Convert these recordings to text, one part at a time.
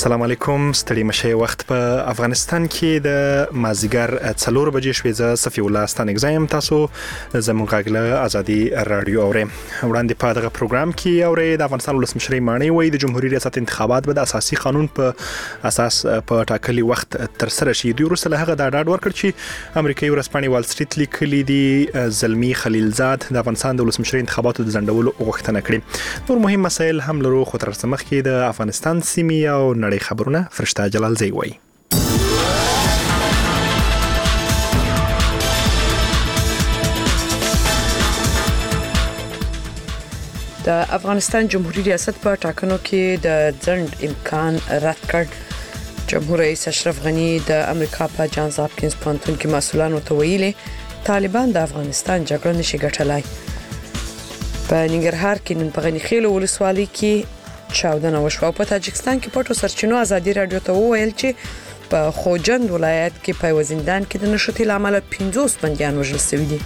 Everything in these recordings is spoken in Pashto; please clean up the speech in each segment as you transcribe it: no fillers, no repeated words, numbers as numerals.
السلام علیکم. ستړي مشه وخت په افغانستان کې د مازیګر 4 بجې شوې. زه صفی الله ستانګ زایم. تاسو زموږ غږله ازادي رادیو اورئ. وړاندې په دغه پروګرام کې اورئ د افغانستان ولسمشر مانی وایي د جمهوریت ریاست انتخابات به د اساسي قانون په اساس په ټاکلي وخت تر سره شي. دوی وروسته له هغه د ډاډ ورکړ چې امریکایي ورځپاڼې وال سټریټ لیکلي دي زلمی خلیلزاد د افغانستان د ولسمشر انتخاباتو د ځنډولو غوښتنه کړې. نور مهم مسایل هم لرو، خو تر څه مخکې د افغانستان سیمې او نړۍ خبرونه فرشته جلالزی وایي. د افغانستان جمهوریت ریاست په ټاکنو کې د ځنډ امکان رد کړ. جمهور رئیس اشرف غنی د امریکا په جانز هاپکینز پوهنتون کې مسؤلانو ته ویلي طالبان د افغانستان جګړه نشي ګټلای. په ننګرهار کې نن په غنی خیل ولسوالۍ کې چاودنه وشوه. په تاجکستان کې پټو سرچینو ازادي رادیو ته وویل چې په خوجند ولایت کې په زندان کې د نشټۍ لامل 50 بنديان وژل شوي دي.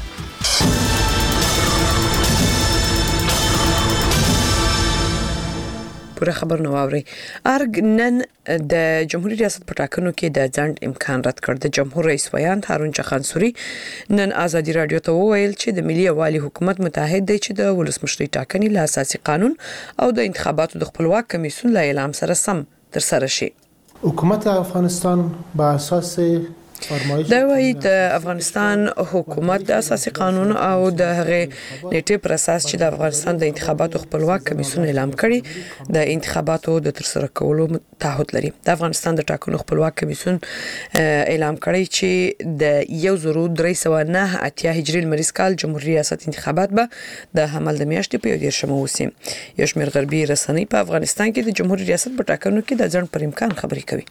پوره خبر نو اوري. ارګ نن د جمهوریت ریاست په ټاکنو کې د ځنډ امکان رد کړ. د جمهور رئیس ویاند هارون چخانسوري نن ازادي رادیو ته وویل چې د ملي یووالي حکومت متحد دی چې د ولسمشرۍ ټاکنې له اساسي قانون او د انتخاباتو د خپلواک کمیسیون له اعلان سره سم تر سره شي. حکومت افغانستان با اساس دا وایي د افغانستان حکومت د اساسي قانون او د هغه نیټه پر اساس چې د افغانستان د انتخاباتو خپلواک کمیسیون اعلان کړي د انتخاباتو د ترسره کولو تعهد لري. د افغانستان د ټاکنو خپلواک کمیسیون اعلان کړي چې د 1389 هجري لمریز کال جمهوریت ریاست انتخابات به د حمل د میاشتې په 11 وسی. یو شمېر غربي رسنۍ په افغانستان کې د جمهوریت ریاست په ټاکنو کې د ځنډ پر امکان خبري کوي.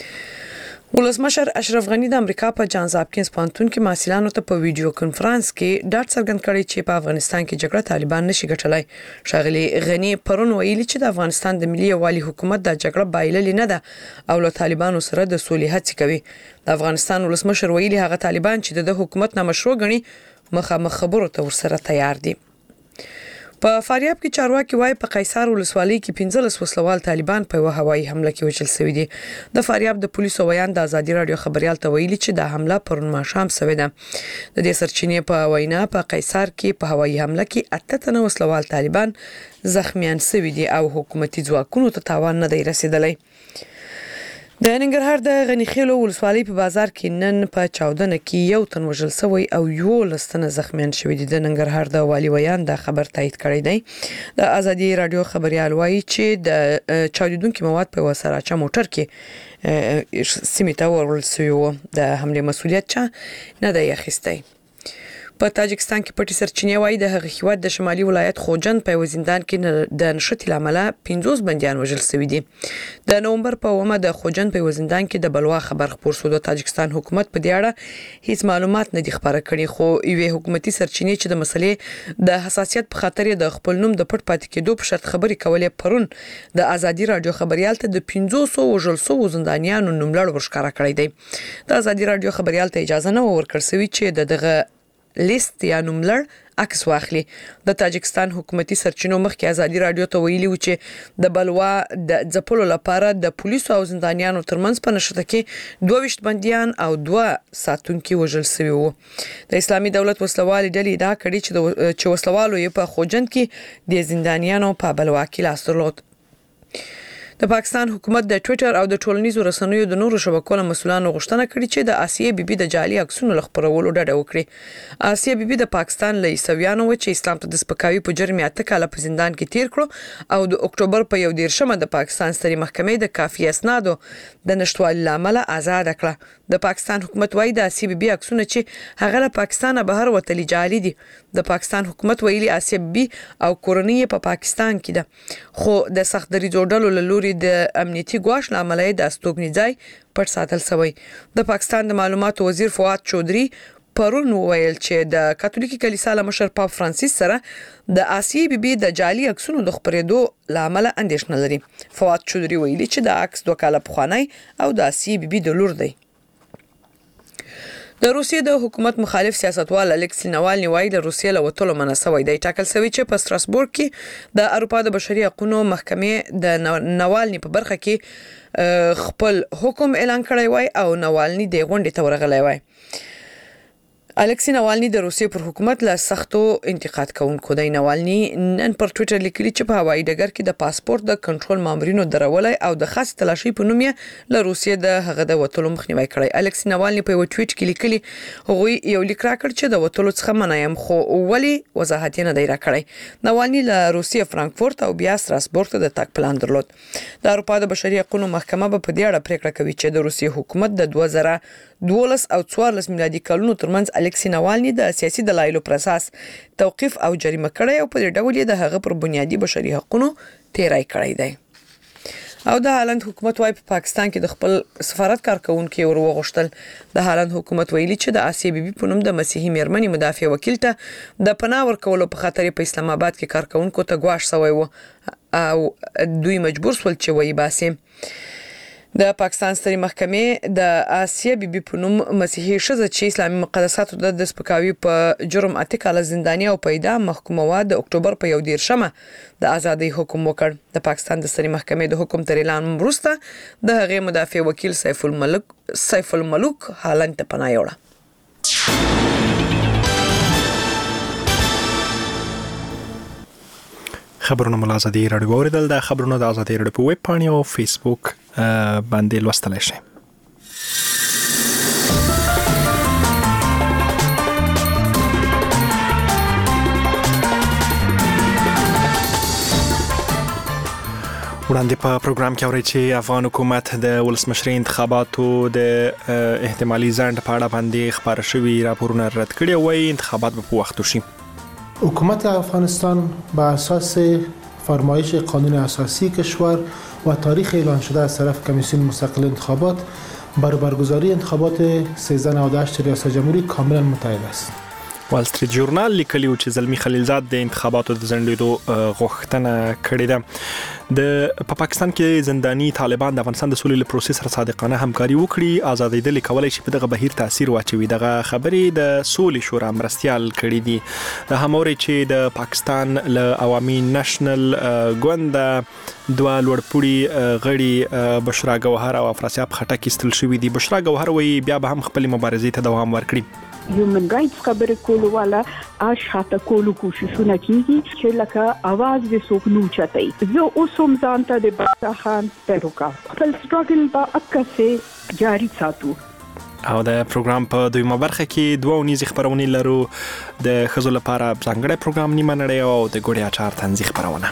ولسمشر اشرف غنی د امریکا په جانز هاپکینز پوهنتون کې محصلانو ته په ویډیو کانفرنس کې ډاډ څرګند کړی چې په افغانستان کې جګړه طالبان نشي ګټلای. ښاغلي غنی پرون ویلي چې د افغانستان د ملي یووالي حکومت د جګړه بایللې نه ده او له طالبانو سره د سولې هڅې کوي. د افغانستان ولسمشر ویلي هغه طالبان چې د حکومت نامشروع غني مخامخ خبرو ته ورسره تیار دي. په فاریاب کې چارواکي وایي په قیصر ولسوالۍ کې 15 وسلوال طالبان په هوایي حمله کې وژل شوي دي. د فاریاب د پولیسو ویاند د ازادي رادیو خبريال ته ویلي چې د حمله پرون ماښام شوې ده. د دې سرچینې په وینا په قیصر کې په هوایي حمله کې 8 تنه وسلوال طالبان زخمیان شوي دي او حکومتي ځواکونو ته تاوان نه دی رسیدلی. د ننګرهار د غنیخیلو ولسوالۍ په بازار کې نن په چاودنه کې یو تن وژل شوی او 11 تنه زخمیان شوي دي. د ننګرهار د والي ویان د خبر تایید کړی دی. د ازادي رادیو خبريال وایي چې د چاودیدونکو مواد په وسراچا موټر کې سیمه ته ورول شوی و. د حمله مسؤلیت چا نه دی اخیستی. په تاجکستان کې پټي سرچینې وایي د هغه هیواد د شمالي ولایت خوجند په زندان کې د نشټۍ لامل 50 بنديان وژل شوي دي. د نومبر په 1 د خوجند په زندان کې د بلوا خبر خبر شو. د تاجکستان حکومت په دې اړه هیڅ معلومات نه دي خبره کړي، خو یوه حکومتي سرچینې چې د مسلې د حساسیت په خاطر د خپل نوم د پټ پاتې کېدو په شرط خبري کولې پرون د ازادي رادیو خبريال ته د 500 وژل شوو زندانیانو نوملړ ورښکاره کړی دی. د ازادي رادیو خبريال ته اجازه نه ورکړل شوې چې دغه لیست یا نوملړ عکس واخلي. د تاجکستان حکومتي سرچینو مخکې ازادي رادیو ته ویلي و چې د بلوا د ځپلو لپاره د پولیسو او زندانیانو ترمنځ په نشته کې 22 بنديان او 2 ساتونکي وژل شوي وو. د اسلامي دولت وسلوال ډلې دا کړي چې وسلوالو یې په خوجند کې د زندانیانو په بلوا کې لاس درلود. د پاکستان حکومت د ټوئیټر او د ټولنیزو رسنیو د نورو شبکو له مسولانو غوښتنه کړې چې د آسیه بیبي د جعلي عکسونو خپرولو ډډه وکړي. آسیه بیبي د پاکستان له عیسویانو چې اسلام ته د سپکاوي په جرم 8 کاله په زندان کې تیر کړو او د اکتوبر په 11 د پاکستان ستري محکمې د کافي اسنادو د نشټوالي لامل آزاد کړه. د پاکستان حکومت وایي د آسیه بیبي عکسونه چې هغه له پاکستان بهر وتلي جعلي دي. د پاکستان حکومت ویلي آسیه بیبي او کورنۍ په پاکستان کې ده، خو د سخت دریځو ډلو له لوري د امنیتي ګواښ لامل د استوګنې ځای پټ ساتل شوی. د پاکستان د معلوماتو وزیر فواد چودري پرون ویل چې د کاتولیکي کلیسا له مشر پاپ فرانسیس سره د آسیه بیبي د جعلي عکسونو د خپرېدو لامل اندېښنه لري. فواد چودري ویلي چې د عکس 2 کاله پخوانی او د آسیه بیبي د لور دی. د روسیې د حکومت مخالف سیاستوال الکسی ناوالني وايي د روسیې له وټولو مناسوي دی ټاکل شوی چې په ستراسبورګ کې د اروپا د بشري حقوقو محکمې د ناوالني په برخه کې خپل حکم اعلان کړی وای او ناوالني د غونډې ته ورغلی وای. الکسی ناوالني د روسیې پر حکومت له سختو انتقاد کوونکو دی. ناوالني نن پر ټوئیټر لیکلي چې په هوایي ډګر کې د پاسپورت د کنټرول مامورینو درولای او د خاص تلاشي په نوم یې له روسیې د هغه د وټولو مخنیوي کړی. الکسی ناوالني په یو ټویټ کې لیکلي هغوی یو لیک راکړ چې د وټولو څخه منایم خو ولی وضاحت نه دی راکړی. ناوالني له روسیې فرانکفورت او بیا ستراسبورګ ته د تګ پلان درلود. د اروپا د بشري حقوقو محکمه په دې اړه پریکړه کوي چې د روسیې حکومت د 2012 او 14 میلادي کلونو ترمنځ الکسی ناوالني د سیاسي دلایلو پر اساس توقيف او جریمه کړی او په دې ډول یې د هغه پر بنیادی بشري حقوقو تیرای کړی دی. او د هالند حکومت وايي په پاکستان کې د خپل سفارت کارکونکو ور وغوښتل. د هالند حکومت ویلي چې د آسیا بیبي په نوم د مسیحي میرمنې مدافع وکیل ته د پناه ورکولو په خاطر په اسلام آباد کې کارکونکو ته ګواښ شوی و او دوی مجبور شول چې وایي باسي. د پاکستان ستري محکمې د آسیا بیبي په نوم مسیحي ښځه چې اسلامي مقدساتو د سپکاوي په جرم 8 کاله زنداني او په اعدام محکومه و د اکتوبر په 11 د ازادۍ حکم وکړ. د پاکستان د ستري محکمې د حکم تر اعلان وروسته د هغې مدافع وکیل سیف الملوک هالند ته پناه یوړه. خبرونه مل ازادي رادیو اوریدل. د خبرونو د ازادي رادیو په ویب پاڼه او فیسبوک باندې لوستلای شئ. وړاندې په پروګرام کې اورئ چې افغان حکومت د ولسمشرۍ انتخاباتو د احتمالي ځنډ په اړه باندې خبر شوي راپورونه رد کړي او وايي انتخابات به په وخت وشي. حکومت افغانستان بر اساس فرمایش قانون اساسی کشور و تاریخ اعلان شده از طرف کمیسیون مستقل انتخابات بر برگزاری انتخابات 1398 ریاست جمهوری کاملا متعهد است. وال ستریت ژورنال لیکلی و چې زلمی خلیلزاد د انتخاباتو د ځنډېدو غوښتنه کړې ده. په پاکستان کې زنداني طالبان د افغانستان د سولې پروسس سره صادقانه همکاري وکړي، آزادېدل کولای شي په دغه بهیر تاثیر واچوي. دغه خبرې د سولې شورا مرستیال کړي دي. د هموري چې د پاکستان له عوامي نېشنل ګوند دوه لوړپوړي غړي بشرا ګوهر او افراسیاب خټک استل شوی دي. بشرا ګوهر وایي بیا به هم خپل مبارزې ته دوام ورکړي. هیومن رائټس خبرې کولو والا شاته کولو کوششونه کیږي چې لکه आवाज د څوک نو چتای. زه اوس هم ځان ته د باطخان پیروکا خپل سټراګل په اکاسه جاری ساتو. او د پروګرام په دویمه برخه کې دوه ونیزي خبرونه لرو. د خزو لپاره ځانګړی پروګرام نیمه نړۍ او د ګوړیا چار تنظیم خبرونه.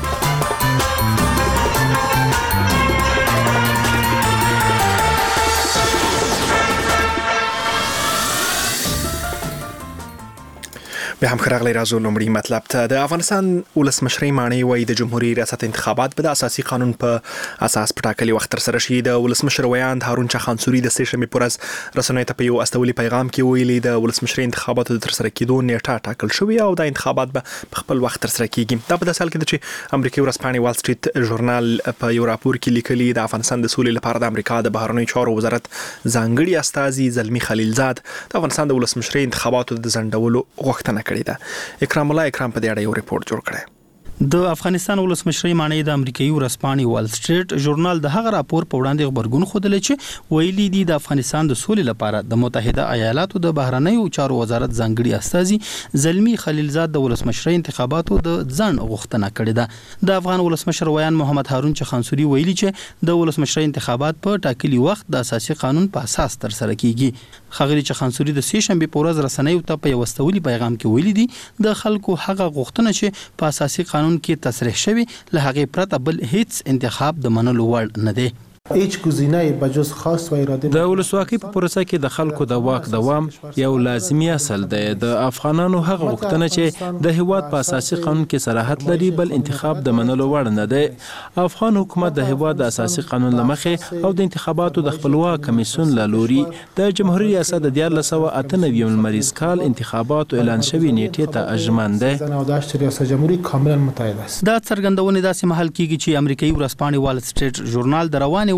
به هم خراغلی رازو لومړی مطلب ته د افغانستان ولسمشرۍ ماڼۍ وایي د جمهوریت ریاست انتخابات به د اساسي قانون په اساس په ټاکلي وخت ترسره شي. د ولسمشر ویاند هارون چاخانسوري د سې شنبې پر ورځ رسنیو ته په یو استولي پیغام کې ویلي د ولسمشرۍ انتخاباتو د ترسره کېدو نیټه ټاکل شوې او د انتخابات به په خپل وخت ترسره کیږي. دا په داسې حال کې ده چې امریکایي ورځپاڼې وال سټریټ ژورنال په یو راپور کې لیکلي د افغانستان د سولې لپاره د امریکا د بهرنیو چارو وزارت ځانګړي استازي زلمی خلیلزاد د افغانستان د ولسمشرۍ انتخاباتو د ځنډولو غوښتنه کړې ده. اکرام په دې اړه یو ریپورت جوړ کړی. د افغانستان ولسمشرۍ ماڼۍ د امریکایي ورځپاڼې وال سټریټ ژورنال د هغه راپور په وړاندې خبرګون خوده چې ویلي دي د افغانستان د سولې لپاره د متحده ایالاتو د بهرنیو چارو وزارت ځانګړي استازي زلمی خلیلزاد د ولسمشرۍ انتخاباتو د ځنډ غوښتنه کړې ده. د افغان ولسمشر ویان محمد هارون چاخانسوري ویلي چې د ولسمشرۍ انتخابات په ټاکلي وخت د اساسي قانون په اساس ترسره کیږي. خغلی چاخانسوري د سې شنبې په ورځ رسنیو ته په یو استولي پیغام کې ویلي دي د خلکو هغه غوښتنه چې په اساسي قانون کې تصریح شوی له هغې پرته بل هیڅ انتخاب د منلو وړ نه دی. هیڅ گزینه بجز خاص و اراده د ولسواکۍ په پروسه کې د خلکو د واک دوام یو لازمي اصل دی. د افغانانو هغه غوښتنه چې د هیواد په اساسي قانون کې صراحت لري بل انتخاب د منلو وړ نه دی. افغان حکومت د هیواد د اساسي قانون لمخې او د انتخاباتو د خپلواک کمیسیون له لوري د جمهوریت ریاست د 1998 لمریز کال انتخاباتو اعلان شوی نیټې ته اژمن دی. ریاست جمهوری کاملا متحد است. دا څرګندونه داسې محل کیږي چې امریکایي ورځپاڼې وال سټریټ ژورنال د روانې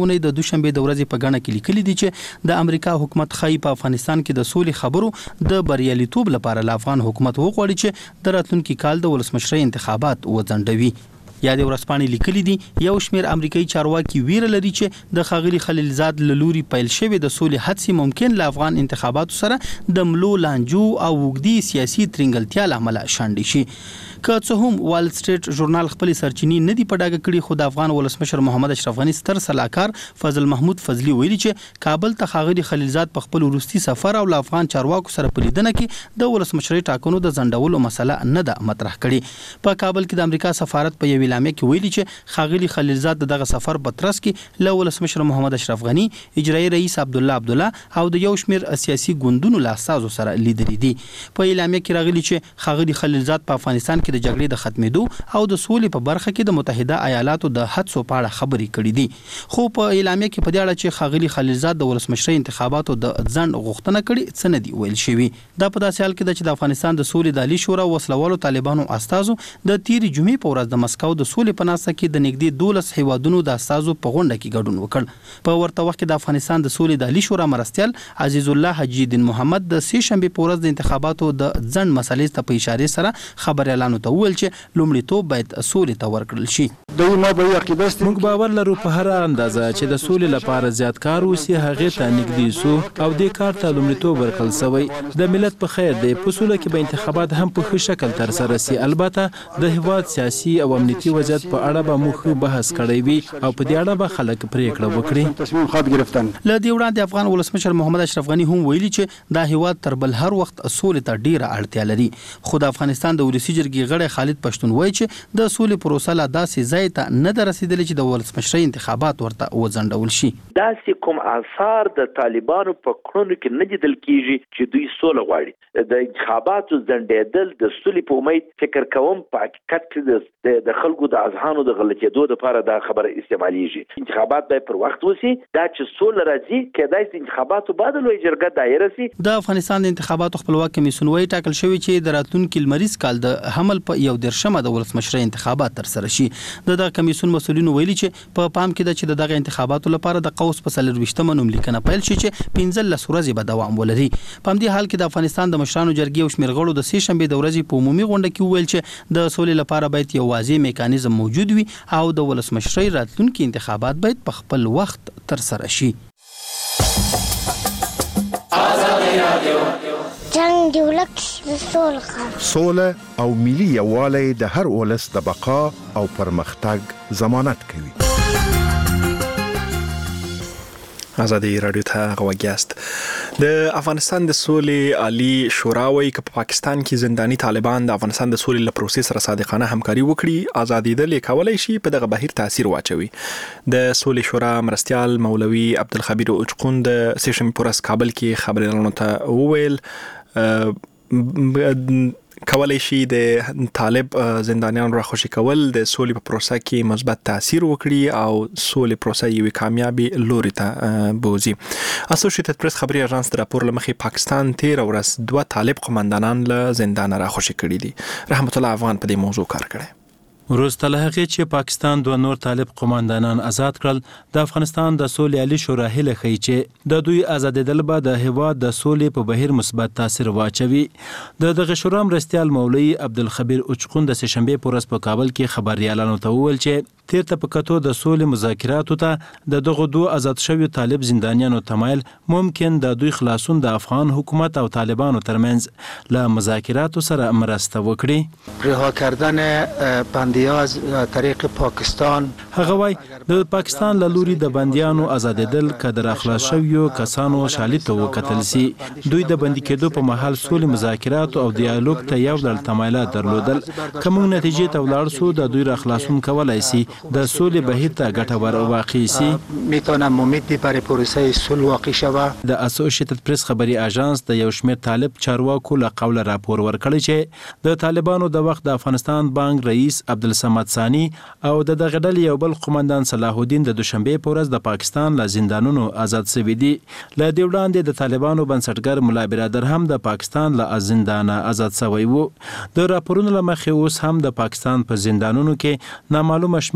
اونۍ د دوشنبه د ورځې په غاڼه کې لیکلي دي چې د امریکا حکومت خای په افغانستان کې د سولې خبرو د بریالیتوب لپاره د افغان حکومت وغواړي چې د راتلونکي کال د ولسمشرۍ انتخابات وځنډوي. یا د ورځپاڼې لیکلي دي یو شمېر امریکایي چارواکي ویره لري چې د ښاغلي خلیلزاد له لوري پیل شوی د سولې هڅې ممکن له افغان انتخاباتو سره د ملو لانجو او اوږدې سیاسي ترنګلتیا له امله شانډې شي. که څه هم وال سټریټ ژورنال خپلې سرچینې نه دي په ډاګه کړي، خو د افغان ولسمشر محمد اشرف غني ستر سلاکار فضل محمود فضلي ویلي چې کابل ته ښاغلي خلیلزاد په خپل وروستي سفر او له افغان چارواکو سره په لیدنه کې د ولسمشرۍ ټاکنو د ځنډولو مسله نه ده مطرح کړې. په کابل کې د امریکا سفارت په یو اعلامیه کې ویلي چې ښاغلي خلیلزاد دغه سفر په ترڅ کې له ولسمشر محمد اشرف غني، اجرایي رئیس عبدالله او د یو شمېر سیاسي ګوندونو له اساسو سره لیدلي دي. په اعلامیه کې راغلي چې ښاغلي خلیلزاد په افغانستان کې د جګړې د ختمېدو او د سولې په برخه کې د متحده ایالاتو د هڅو په اړه خبرې کړې دي. خو په اعلامیه کې په دې اړه چې ښاغلي خلیلزاد د ولسمشرۍ انتخاباتو د ځنډ غوښتنه کړې څه نه دي ویل شوي. دا په داسې حال کې ده چې د افغانستان د سولې د عالي شورا وسلوالو طالبانو استازو د تیرې جمعې په ورځ د مسکو د سولې په ناسته کې د نږدې 12 هیوادونو د استازو په غونډه کې ګډون وکړ. په ورته وخت کې د افغانستان د سولې د عالي شورا مرستیال عزیز الله حجی الدین محمد د سه شنبه په ورځ د انتخاباتو د ځنډ مسلې ته په اشاره سره خبريالانو ته وویل چې لومړیتوب باید سولې ته ورکړل شي. موږ باور لرو په هر اندازه چې د سولې لپاره زیات کار وشي هغه ته نږدې سو او د کار ته لومړیتوب ورکړل شوی. د ملت په خیر دی په سولې کې به انتخابات هم په ښه شکل تر سره شي. البته د هیواد سیاسي او امنیتي وضعیت په اړه به موږ بحث کړی وي او په دې اړه به خلک پریکړه وکړي. له دې وړاندې افغان ولسمشر محمد اشرف غني هم ویلي چې دا هیواد تر بل هر وخت سولې ته ډیره اړتیا لري. خو د افغانستان د ولسی جرګې غړی خالد پښتون وایي چې د سولې پروسه لا داسې ځای ته نه ده رسیدلې چې د ولسمشرۍ انتخابات ورته وځنډول شي. داسې کوم آثار د طالبانو په کړنو کې نه لیدل کیږي چې دوی سوله غواړي. د انتخاباتو ځنډېدل د سولې په امید فکر کوم په حقیقت کې د خلکو د اذهانو د غلطېدو لپاره دا خبره استعمالېږي. انتخابات باید پر وخت وشي. دا چې سوله راځي کېدای شي انتخاباتو بعد لوی جرګه دایره شي. د افغانستان د انتخاباتو خپلواک کمیسیون وایي ټاکل شوی چې د راتلونکي لمریز کال د حمل په 11 د ولسمشرۍ انتخابات تر سره شي. دغه کمیسیون مسؤلینو ویلي چې په پام کې ده چې دغه انتخاباتو لپاره د قوس په 24 نوملیکنه پیل شي چې 15 ورځې به دوام ولري. په همدې حال کې د افغانستان د مشرانو جرګې او شمېر غړو د سه شنبه د ورځې په عمومي غونډه کې ویل چې د سولې لپاره باید یو واضح میکانیزم موجود وي او د ولسمشرۍ راتلونکي انتخابات باید په خپل وخت تر سره شي. جنگ دی ولک سوله او ملي یووالی د هر ولس د بقا او پرمختګ ضمانت کوي. آزادی رادیو ته غوږیاست. د افغانستان د سولې عالی شورا وايي چې په پاکستان کې زنداني طالبان د افغانستان د سولې له پروسې سره صادقانه همکاري وکړي، آزادیدل کولای شي په دغه بهیر تاثیر واچوي. د سولې شورا مرستیال مولوي عبدالخبیر اچقون د سه شنبه په ورځ کابل کې خبريالانو ته وویل کولای شي د طالب زندانیان راخوشي کول د سولې په پروسه کې مثبت تاثیر وکړي او سولې پروسه یوه کامیابی لوري ته بوزي. اسوسییټډ پریس خبري اژانس د راپور لمخې پاکستان 13 ورځ 2 طالب قومندانان له زندان راخوشي کړي دي. رحمت الله افغان په دې موضوع کار کړی. وروسته له هغې چې پاکستان 2 نور طالب قومندانان آزاد کړل، د افغانستان د سولې عالی شورا هیله ښیي چې د دوی آزادېدل به د هیواد د سولې په بهیر مثبت تاثیر واچوي. د دغه شورا مرستیال مولوي عبدالخبیر اچقون د سه شنبې په ورځ په کابل کې خبريالانو ته وویل چې تیرته په کتو د سولې مذاکراتو ته د دغه 2 آزاد شویو طالب زندانیانو تمایل ممکن د دوی خلاصون د افغان حکومت او طالبانو ترمنځ له مذاکراتو سره مرسته وکړي. رها کردن بندیان از طریق پاکستان، هغه وای د پاکستان له لوري د بندیانو آزادېدل کډر اخلاص شویو کسانو شالید ته وکتل سي. دوی د بندي کېدو په محل سولې مذاکرات او دیالوګ ته یو ډول تمایلات درلودل. کوم نتیجې ته ولاړ سو د دوی را خلاصون کولای سي د سولې بهیر ته ګټور واقع سي. میتونم امید برای پروسه صلح واقع شود. د اسوسییټډ پریس خبري اژانس د یو شمېر طالب چارواکو له قوله راپور ورکړی چې د طالبانو د وخت د افغانستان بانک رئیس عبدالصمد ثانی او د دغه ډلې یو بل قومندان صلاح الدین د دوشنبه په ورځ د پاکستان له زندانونو آزاد شوي دي. له دې وړاندې د طالبانو بنسټګر ملا برادر هم د پاکستان له زندانه آزاد شوی وو. د راپورونو له مخې اوس هم د پاکستان په زندانونو کې نامعلومه شمېر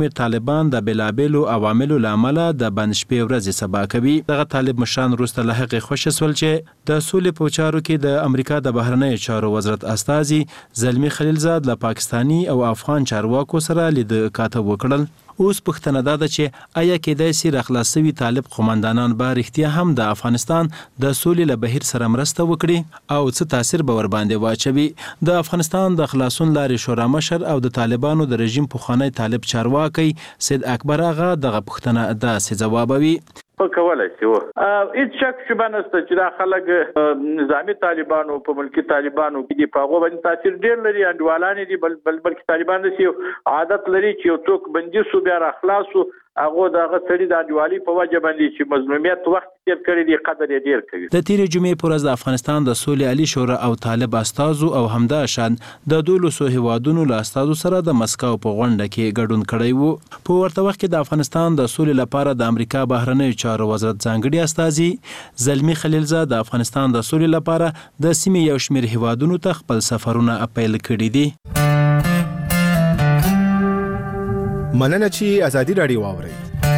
شمېر طالبان د بېلابېلو عواملو له امله د بند شپې ورځې سبا کوي. دغه طالب مشران وروسته له هغې خوښه سول چې د سولې په چارو کې د امریکا د بهرنیو چارو وزارت استازي زلمي خلیلزاد له پاکستاني او افغان چارواکو سره لید کاته وکړل. اوس پوښتنه دا ده چې آیا کېدای شي راخلاص شوي طالب قوماندانان به رښتیا هم د افغانستان د سولې له بهیر سره مرسته وکړي او څه تاثیر به ورباندې واچوي؟ د افغانستان د خلاصون لارې شورا مشر او د طالبانو د رژیم پخوانی طالب چارواکی سید اکبر آغا دغه پوښتنه داسې ځوابوي. په کولای شي هیڅ شک شبه نشته چې دا خلک نظامی طالبانو په ملکی طالبانو کې دی په هغه باندې تاثیر ډیر لري. انډوالانې دي بلکې طالبان دي عادت لري چې یو څوک بندي سو بیا راخلاصو هغه دغه سړي د انډوالي په وجه باندې چې مظلومیت وخت تیر کړی دی قدر یې ډیر کوي. د تیرې جمعې پر ورځ د افغانستان د سولې عالی شورا او طالب استازو او همداشان د 12 هیوادونو له استازو سره د مسکو په غونډه کې ګډون کړی وو. په ورته وخت کې د افغانستان د سولې لپاره د امریکا بهرنیو چارو وزارت ځانګړي استازي زلمي خلیلزاد د افغانستان د سولې لپاره د سیمې یو شمېر هیوادونو ته خپل سفرونه اپیل کړي دي. مننه چې ازادي راډیو واورئ.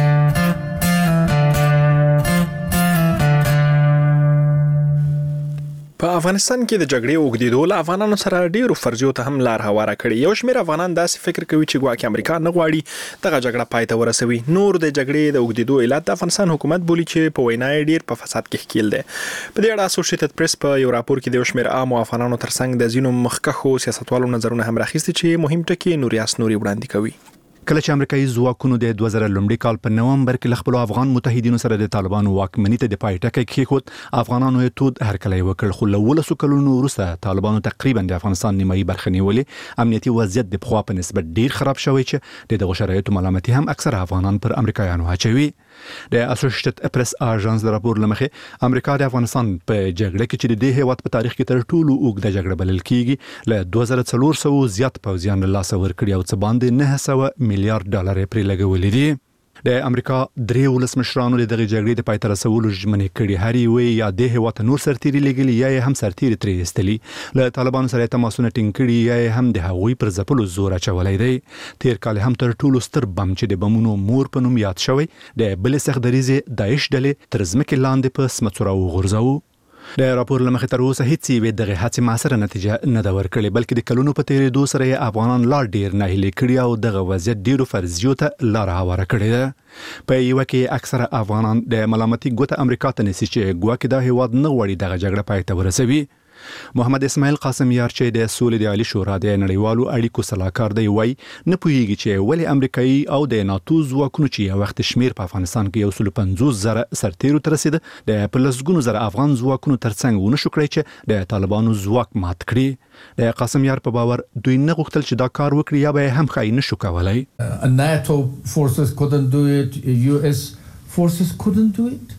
په افغانستان کې د جګړې اوږدېدو له افغانانو سره ډیرو فرضیو ته هم لار هواره کړې. یو شمېر افغانان داسې فکر کوي چې ګواکې امریکا نه غواړي دغه جګړه پای ته ورسوي. نور د جګړې د اوږدېدو علت د افغانستان حکومت بولي چې په وینا یې ډیر په فساد کې ښکیل دی. په دې اړه اسوسییټډ پریس په یو راپور کې د یو شمېر عام افغانانو ترڅنګ د ځینو مخکښو سیاستوالو نظرونه هم راخیستي چې مهم ټکي نوریاس نوري وړاندې کوي. کله چې امریکایي ځواکونو د 2000 لومړي کال په نومبر کې خپل افغان متحدینو سره د طالبانو واکمنۍ ته د پای ټکی کېښود، افغانانو یې تود هرکلی وکړ. خو له 12 کلونو وروسته طالبانو تقریبا د افغانستان نیمایي برخه نیولې. امنیتي وضعیت د پخوا په نسبت ډیر خراب شوی چې د دغه شرایطو ملامتي هم اکثره افغانان پر امریکایانو اچوي. د اسوسییټډ پریس اژانس د راپور لمخې امریکا د افغانستان په جګړه کې چې د دې هیواد په تاریخ کې تر ټولو اوږده جګړه بلل کیږي له 2400 زیات پوځیان له لاسه ورکړي او څه باندې 900 میلیارډ ډالر پرې لګولې دي. د امریکا درې ولسمشرانو د دغه جګړې د پای ته رسولو ژمنې کړې. هر یو یا د هیواد ته نور سرتیري لګلي یا هم سرتیري ترې ایستلي. له طالبانو سره تماسونه ټینګ کړي یا هم د هغوی پر ځپلو زور اچولی دی. تیر کال هم تر ټولو ستر بم چې د بمونو مور په نوم یاد شوی د بلې سختدریزې داعش ډلې تر ځمکې لاندې په سمڅوره وغورځاوه. د راپور لمخې تر اوسه هیڅ یوې دغه هڅې موثره نتیجه نه ده ورکړې، بلکې د کلونو په تیرېدو سره یې افغانان لا ډیر ناهیلي کړي او دغه وضعیت ډیرو فرضیو ته لاره هواره کړې ده. په یوه کې اکثره افغانان د ملامتي ګوته امریکا ته نیسي چې ګواکې دا هیواد نه غواړي دغه جګړه پای ته ورسوي. محمد اسماعیل قاسم یار چې د سولې د عالی شورا د نړیوالو اړیکو سلاکار دی وایي نه پوهیږي چې ولې امریکایي او د ناتو ځواکونو چې یو وخت شمیر په افغانستان کې 150,000 سرتیرو ته رسیده د په لسګونو زره افغان ځواکونو ترڅنګ ونه شو کړی چې د طالبانو ځواک مات کړي. د قاسم یار په باور دوی نه غوښتل چې دا کار وکړي یا به هم خای نه شو کولای. NATO forces couldn't do it, US forces couldn't do it,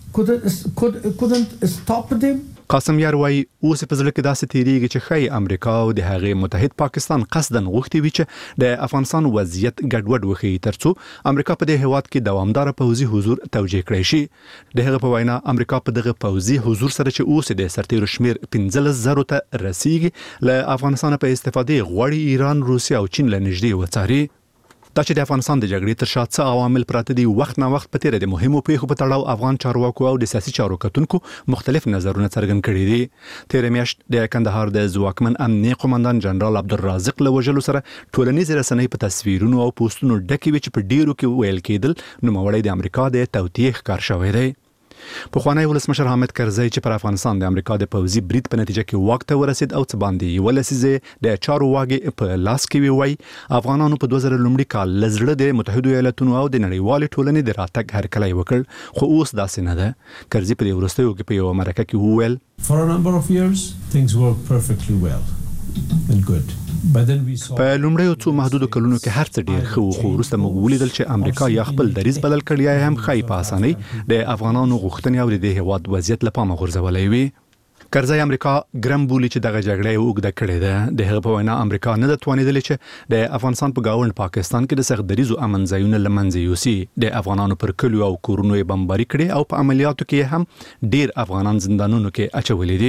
couldn't stop them. قاسم یار وایي اوس په ځل کې داسې تیریږي چې خای امریکا او د هغې متحد پاکستان قصدن غوښتي وي چې د افغانستان وضعیت ګډوډ وښیي ترڅو امریکا په دې هیواد کې دوامدار پوځي حضور توجیه کړی شي. د هغه په وینا امریکا په دغه پوځي حضور سره چې اوس د سرتیرو شمیر 15,000 ته رسیږي له افغانستان په استفاده غواړي ایران، روسیا او چین له نږدې وڅاري. دا چې د افغانستان د جګړې تر شا څه عوامل پراته دي وخت نه وخت په تیره د مهمو پیښو په تړاو افغان چارواکو او د سیاسي چارو کتونکو مختلف نظرونه څرګند کړي دي. تیره میاشت د کندهار د ځواکمن امنیه قومندان جنرال عبدالرازق له وژلو سره ټولنیز رسنۍ په تصویرونو او پوسټونو ډکې وي چې په ډیرو کې ویل کېدل نوموړی د امریکا د توطیې ښکار شوی دی. پخوانی ولسمشر حامد کرزی چې پر افغانستان د امریکا د پوځي برید په نتیجه کې واک ته ورسید او څه باندې یوه لسیزې د چارو واګې په لاس کې وي، افغانانو په 2000 لومړي کال له زړه د متحدو ایالاتونو او د نړیوالې ټولنې د راتګ هرکلی وکړ، خو اوس داسې نه ده. کرزي په دې وروستیو کې په یوه مرکه کې وویل For a number of years things worked perfectly well and good. په لومړیو څو محدودو کلونو کې هر څه ډیر ښه و، خو وروسته موږ ولیدل چې امریکا یا خپل دریځ بدل کړی یا هم ښایي په اسانۍ د افغانانو غوښتنې او د دې هیواد وضعیت له پامه غورځولی وي. کرزی امریکا ګرم بولي چې دغه جګړه یې اوږده کړې ده. د هغه په وینا امریکا نه ده توانېدلې چې د افغانستان په ګاونډ پاکستان کې د سختدریزو امن ځایونه له منځه یوسي. د افغانانو پر کلیو او کورونو یې بمباري کړې او په عملیاتو کې هم ډیر افغانان زندانونو کې اچولي دي.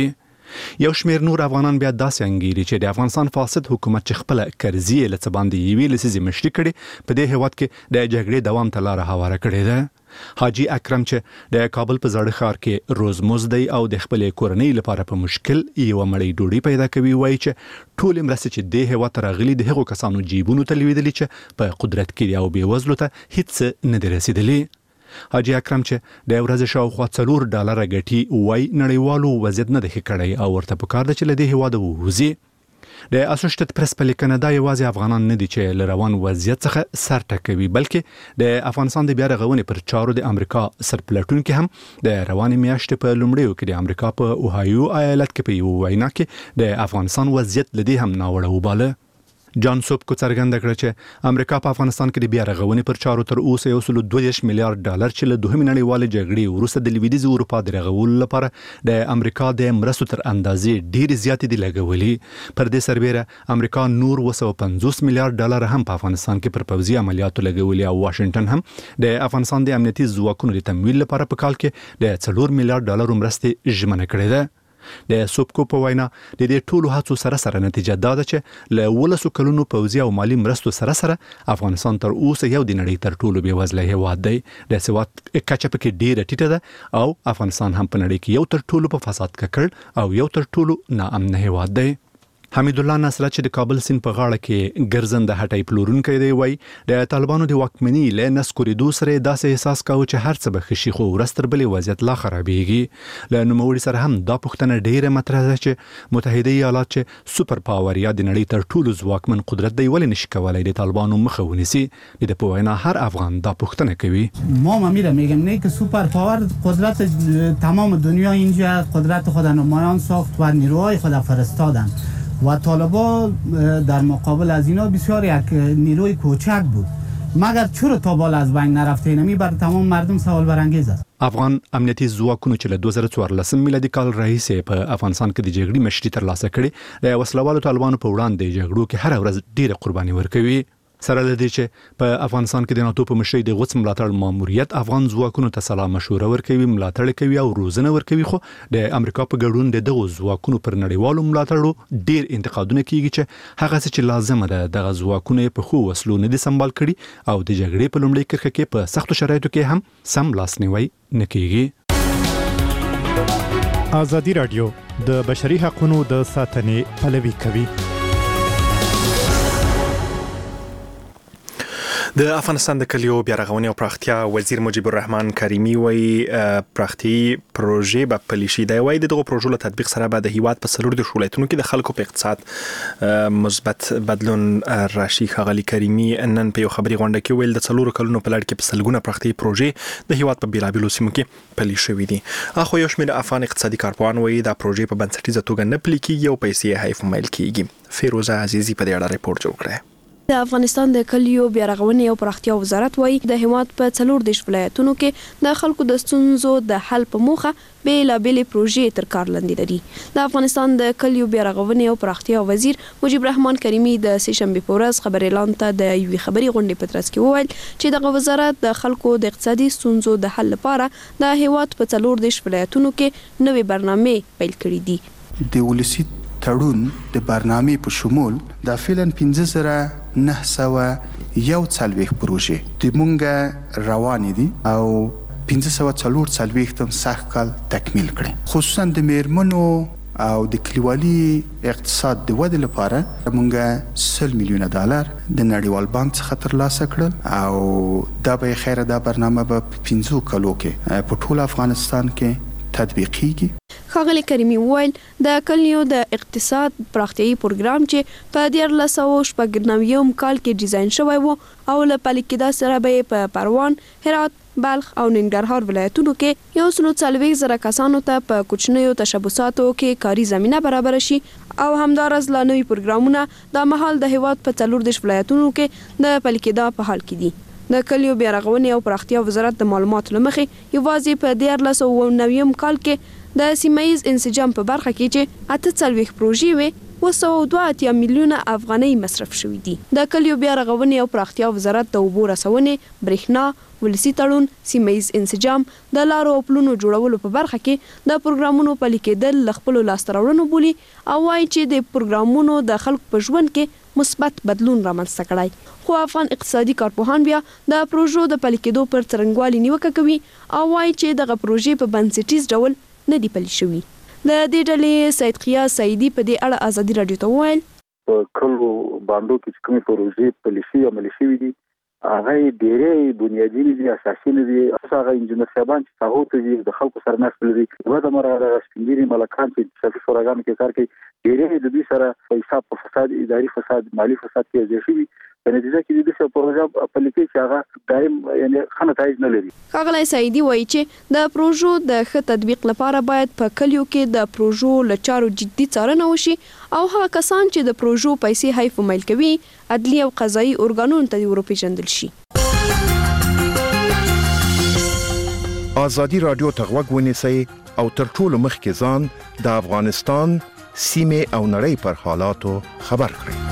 یو شمیر نور افغانان بیا داسې انګیري چې د افغانستان فاسد حکومت چې خپل کرزي لڅ باندې یوي لسیزي مشري کړي په دې هیواد کې د جګړې دوام ته لار هواره کړې ده. حاجی اکرم چې د کابل په زړه ښار کې روزموز دی او د خپل کورنۍ لپاره په مشکل یو مړی ډوډۍ پیدا کوي، وایي چې ټول مرستې چې د هیواد ته راغلي د هغو کسانو جیبونو ته لوېدلي چې په قدرت کې او بېوزلو ته هیڅ نه دی رسېدلي. حاجی اکرم چې د ورځې شاوخوا $4 ګټي، وایي نړیوالو وضعیت نه دی ښه کړی او ورته پکار ده چې له دې هیواده ووځي. د اسوسییټډ پریس په لیکنه دا یوازې افغانان نه دي چې له روان وضعیت څخه سر ټکوي، بلکې د افغانستان د بیا رغونې پر چارو د امریکا سرپلټونکي هم د روانې میاشتې په لومړیو کې د امریکا په اوهایو ایالت کې په یو وینا کې د افغانستان وضعیت لدی هم ناوړه وباله. جان سوبکو څرګنده کړه چې امریکا په افغانستان کې د بیا رغونې پر چارو تر اوسه $1.2 میلیارډ چې له دوهمې نړیوالې جګړې وروسته د لویدیځې اروپا د رغولو لپاره د امریکا د مرستو تر اندازې ډېرې زیاتې دي لګولي. پر دې سربیره امریکا نور $250 میلیارډ هم په افغانستان کې پر پوځي عملیاتو لګولي او واشنگټن هم د افغانستان د امنیتي ځواکونو د تمویل لپاره په کال کې د $4 میلیارډ مرستې ژمنه کړې ده. د سوبکو په وینا د دې ټولو هڅو سره نتیجه دا ده چې له 12 کلونو پوځي او مالی مرستو سره افغانستان تر اوسه یو د نړۍ تر ټولو بېوزله هیواد دی. د سواد کچه پکې ډیره ټیټه ده او افغانستان هم په نړۍ کې یو تر ټولو په فساد ککړ او یو تر ټولو ناامن هیواد دی. حمید الله نصرت چې د کابل سیند په غاړه کې ګرځنده هټۍ پلورونکی دی، وایي د طالبانو د واکمنۍ له نسکورېدو سره داسې احساس کاوه چې هر څه به ښه شي، خو ورځ تر بلې وضعیت لا خرابېږي. له نوموړي سره هم دا پوښتنه ډیره مطرح ده چې متحده ایالات چې سوپر پاور یا د نړۍ تر ټولو ځواکمن قدرت دی ولې نشي کولی د طالبانو مخه ونیسي. د په وینا هر افغان دا پوښتنه کوي. ما میگم نه که سوپر پاور قدرت تمام دنیا اینجا قدرت خود نمایان ساخت و نیروهای خود فرستادن و طالبان در مقابل از اینا بسیار یک نیروی کوچک بود، مگر چرا تا بالا از بین نرفته؟ اینمی بر تمام مردم سوال برانگیز است. افغان امنیتي ځواکونو چې له 2014 میلادي کال راهیسې په افغانستان کې د جګړې مشري ترلاسه کړې، د وسلوالو طالبانو په وړاندې جګړو کې هر ورځ ډیره قرباني ورکوي. سره له دې چې په افغانستان کې د ناتو په مشرۍ د غوڅ ملاتړ ماموریت افغان ځواکونو ته سلا مشوره ورکوي، ملاتړ کوي او روزنه ورکوي، خو د امریکا په ګډون د دغو ځواکونو پر نړیوالو ملاتړو ډیر انتقادونه کیږي چې هغه څه چې لازمه ده دغه ځواکونه په خو وسلو نه دي سمبال کړي او د جګړې په لومړۍ کرښه کې په سختو شرایطو کې هم سم لاسنیوي نه کیږي. ازادي رادیو د بشري حقوقو د ساتنې پلوي کوي. د افغانستان د کلیو بیا رغونې او پراختیا وزیر مجيب الرحمن کریمي وایي پراختي پروژې به پلي شي. دا وایي دغه پروژو له تطبیق سره به د هیواد په څلور د ولایتونو کې د خلکو په اقتصاد مثبت بدلون راشي. ښاغلي کریمي نن په یو خبري غونډه کې ویل د څلور کلونو په لړ کې په سلګونه پراختي پروژې د هیواد په بیلابیلو سیمو کې پلي شوې دي. اخو یو شمېر افغان اقتصادي کارپوهان وایي دا پروژې په بنسټیزه توګه نه پلي کیږي او پیسې حیف مایل کیږي. فیروزه عزیزی په دې اړه ریپورت جوړ کړی. د افغانستان د کلیو بیا رغونې او پراختیا وزارت وایي د هیواد په 14 ولایتونو کې د خلکو د ستونزو د حل په موخه بیلابېلې پروژې تر کار لاندې لري. د افغانستان د کلیو بیا رغونې او پراختیا وزیر مجيب الرحمن کریمي د سه‌شنبه په ورځ خبر اعلان ته د یوې خبري غونډې په ترڅ کې وویل چې دغه وزارت د خلکو د اقتصادي ستونزو د حل لپاره د هیواد په 14 ولایتونو کې نوې برنامې پیل کړې دي. د ولسی تړون د برنامې په شمول د فعلاً 15941 پروژې د مونږه روانې دي او 540 سخت کال تکمیل کړي، خصوصا د میرمنو او د کلیوالي اقتصاد د ودې لپاره مونږه $100 میلیون د نړیوال بانک څخه ترلاسه کړل او دا به خیره دا برنامه په 15 کلو کې په ټول افغانستان کې تطبیقیږي. ښاغلي کریمي وویل د کلیو د اقتصاد پراختیایي پروګرام چې په 1999 کال کې ډیزاین شوی و او له پلي کېدا سره به په پروان، هرات، بلخ او ننګرهار ولایتونو کې 140,000 کسانو ته په کوچنیو تشبثاتو کې کاري زمينه برابر شي او همدارس لا نوي پروګرامونه د مهال د هیواد په 14 ولایتونو کې د پلي کېدا په حال کې دي. د کلیو بیا رغونې او پراختیا وزارت د معلوماتو لمخې یوازې په 1999 کال کې د سیمایي انسجام په برخه کې چې 48 پروژې وې 202 میلیونه افغانۍ مصرف شوې دي. د کلیو بیا رغونې او پراختیا وزارت د اوبو رسونې، برېښنا، ولسی تړون، سیمه‌یز انسجام، د لارو او پلونو جوړولو په برخه کې د پروګرامونو پلي کېدل له خپلو لاسته راوړنو بولي او وایي چې د پروګرامونو د خلکو په ژوند کې مثبت بدلون رامنځته کړی. خو افغان اقتصادي کارپوهان بیا د پروژو د پلي کېدو پر څرنګوالي نیوکه کوي او وایي چې دغه پروژې په بنسټیز ډول نه دي پلي شوي. د دې ډلې سید قیاس سعیدي په دې اړه ازادي راډیو ته وویل په کلو باندې کې کومې پروژې پالیسي عملي شوې دي هغه ډېرې بنیادی دي، اساسي نه دي. هغه انجنیر صاحبان چې تاسو ته د خلکو سره نشته دي د مراد سپینګری ملکان چې شفافي شوراګانو کې کار کوي ډېرې د دې سره په حساب په فساد، اداري فساد، مالی فساد کې ځای شي. په نتیجه کې د دې پروژه په لیکي چې هغه دایم یعنی خنتایج نه لري. ښاغلی سعیدي وایي چې د پروژو د ښه تطبیق لپاره باید په کلیو کې د پروژو له چارو جدي څارنه وشي او هغه کسان چې د پروژو پیسې حیف و میل کوي عدلي او قضایي ارګانونو ته وروپېژندل شي. ازادي راډیو ته غوږ ونیسئ او تر ټولو مخکې ځان د افغانستان سیمې او نړۍ پر حالاتو خبر کړئ.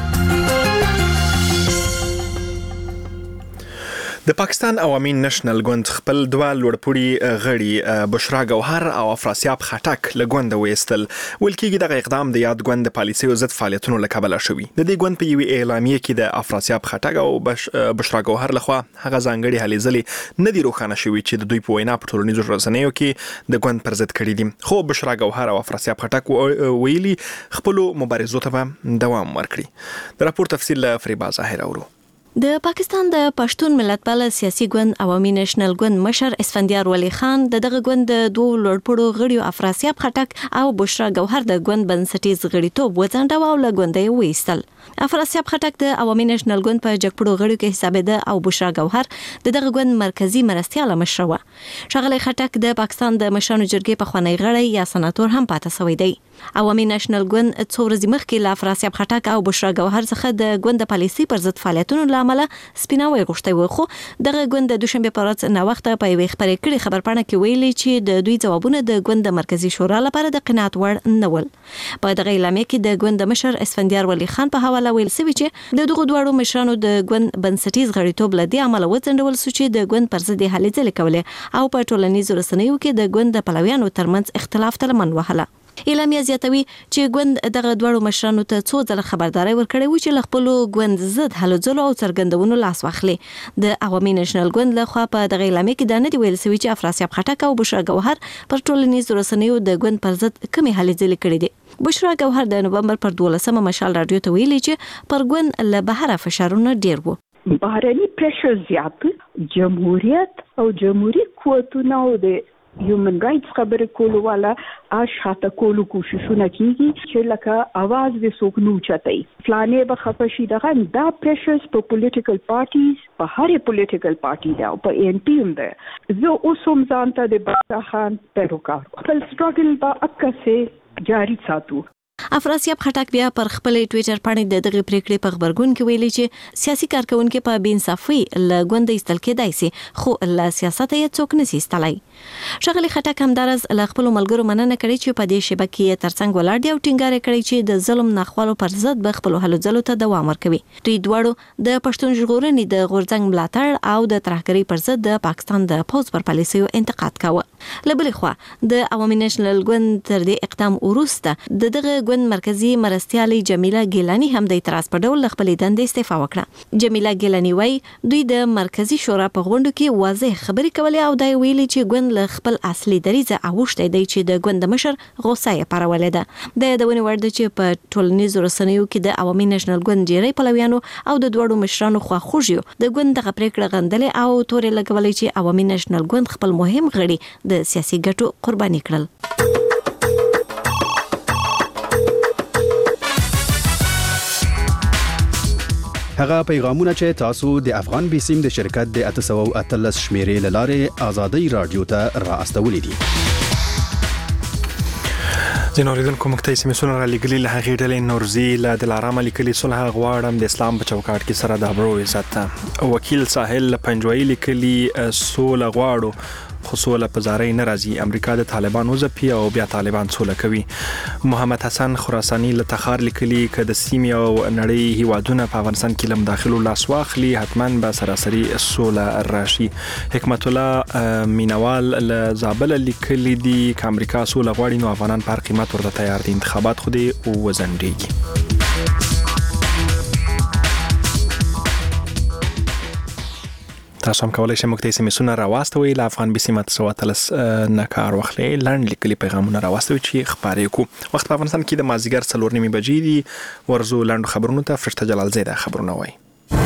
د پاکستان عوامي نېشنل ګوند خپل دوه لوړپوړي غړي بشرا ګوهر او افراسیاب خټک له ګونده ویستل. ویل کېږي دغه اقدام د یاد ګوند د پالیسیو ضد فعالیتونو له کبله شوي. د دې ګوند په یوې اعلامیه کې د افراسیاب خټک او بشرا ګوهر لخوا هغه ځانګړي هلې ځلې نه دي روښانه شوي چې د دوی په وینا په ټولنیزو رسنیو کې د ګوند پر ضد کړي دي. خو بشرا ګوهر او افراسیاب خټک ویلي خپلو مبارزو ته به دوام ورکړي. د راپور تفصیل له فریبا ظاهر اورو. د پاکستان د پښتون ملتپال سیاسي ګوند عوامي نېشنل ګوند مشر اسفندیار ولی خان دغه ګوند د دوه لوړپوړو غړیو افراسیاب خټک او بشرا ګوهر د ګوند بنسټیز غړیتوب وځنډاوه او له ګوندې وایستل. افراسیاب خټک د عوامي نېشنل ګوند په جګپړو غړیو کې حسابېده او بشرا ګوهر دغه ګوند مرکزی مرستیاله مشر و. ښاغلی خټک د پاکستان د مشرانو جرګې په خوانی غړی یا سناتور هم پاتې شوی دی. عوامي نېشنل ګوند څو ورځې مخکې له افراسیاب خټک او بشرا ګوهر څخه د ګوند د پالیسي پر ضد فعالیتونو له امله سپیناوی غوښتی و. خو دغه ګوند د دوشنبه په ورځ نه وخت په یوې خبرې کړې خبرپاڼه کې ویلي چې د دوی ځوابونه د ګوند د مرکزی شورا لپاره د قناعت وړ نه ول. په دغه اعلامیه کې د ګوند مشر اسفندیار ولی خان په حواله ویل شوی چې د دغه دوړو مشرانو د ګوند بنسټیز غړیتوب له دې عمله وځنډول شو چې د ګوند پر ضد هلې ځلې کولې او په ټولنیزو رسنیو کې د ګوند د پلویانو ترمنځ اختلاف ته لمن وهله. اعلامیه زیاتوي چې ګوند دغه دوړو مشرانو ته څو ځله خبرداري ورکړې و چې له خپل ګوند ضد هلو ځلو او څرګندونو لاس واخلي. د عوامي نېشنل ګوند لخوا په دغه اعلامیه کې دا نه دی ویل شوی چې افراسیاب خټک او بشرا ګوهر پر ټولنیزو رسنیو د ګوند پر ضد کومې هلې ځلې کړې دي. بشرا ګوهر د نومبر پر 12 مشال رادیو ته ویلي چې پر ګوند له بهره فشارونه ډیر وو. بهرني پریشر زیات، جمهوریت او جمهوریت قوتونه او د هیومن رائټس خبرې کولو والا شاته کولو کوششونه کیږي چې لکه आवाज د څوک نو چتای فلانه به خپشي دغه دا پریشرز په پولیټیکل پارټیز په هرې پولیټیکل پارټي دا او په ان پی هم ده زه اوسم ځانته د بادشاه خان پیروکار خپل سټراګل با اکسه جاری ساتو. افراسیاب خټک بیا پر خپل ټوئیټر باندې د دغه پریکړې په خبرګون کې ویلي چې سیاسي کارکونکو په بې انصافي له ګوند ایستل کېدای شي خو له سیاست یې څوک نه سیستلای. ښاغلی خټک همدارز له خپل ملګرو مننه کړې چې په دې شبکې ترڅنګ ولاړ دی او ټینګار کړی چې د ظلم ناخوالو پر ضد به خپل هلو ځلو ته دوام ورکوي. دوی دواړو د پښتون ژغورنې د غورځنګ ملاتړ او د ترهګرۍ پر ضد د پاکستان د پوز پر پالیسیو انتقاد کاوه. له بلې خوا د عوامي نېشنل ګوند تر دې اقدام وروسته دغه ګوند مرکزی مرستیالي جمیله ګیلانی هم د اعتراض په ډول خپل دندې استعفا وکړه. جمیله ګیلانی وایي دوی د مرکزی شورا په غونډو کې واضح خبرې کولې او دا ویلي چې ګوند له خپل اصلي دریځه اوښتې دی چې د ګوند مشر غوسه یې پارولې ده. د دونې وړ ده چې په ټولنیزو رسنیو کې د عوامي نېشنل ګوند ډیری پلویانو او د دوړو مشرانو خواخوږیو د ګوند دغه پریکړه غندلې او تورې لګولې چې عوامي نېشنل ګوند خپل مهم غړي د سیاسي ګټو قرباني کړل. هغه پیغامونه چې تاسو د افغان بیسیم د شرکت د 813 شمیرې لاره ازادي رادیو ته را استولې دي. جنوریدونکو مکتای سیمسونه را لګلی له هغې ډلې نورزي له دلارام لیکلي صلح غواړم د اسلام په چوکاټ کې سره د ابرو عزت وکیل ساحل پنجوي لیکلي سول غواړو خو سوله په زارۍ نه راځي. امریکا د طالبان وځپي او بیا طالبان سوله کوي. محمد حسن خراساني له تخار لیکلي ک د سیمې او نړۍ هیوادونه په افغانستان کې لم داخلو لاس واخلي حتما به سراسري سوله راشي. حکمت الله مینوال له زابل لیکلي دي ک امریکا سوله غواړي نو افغانان په هر قیمت ورته تیار دي. انتخابات خو دې وزندېږي. تاسو هم کولای شئ موږ ته SMS راواستوئ له افغان بي سي متسواتلس نه کار واخلئ. لاندې لیکلي پیغامونه راواستوئ چې خبرې کو. وخت په افغانستان کې د مازیګر 4:30 بجې دي. ورزو لاندو خبرونو ته فرشته جلال زیده خبرونه وایي.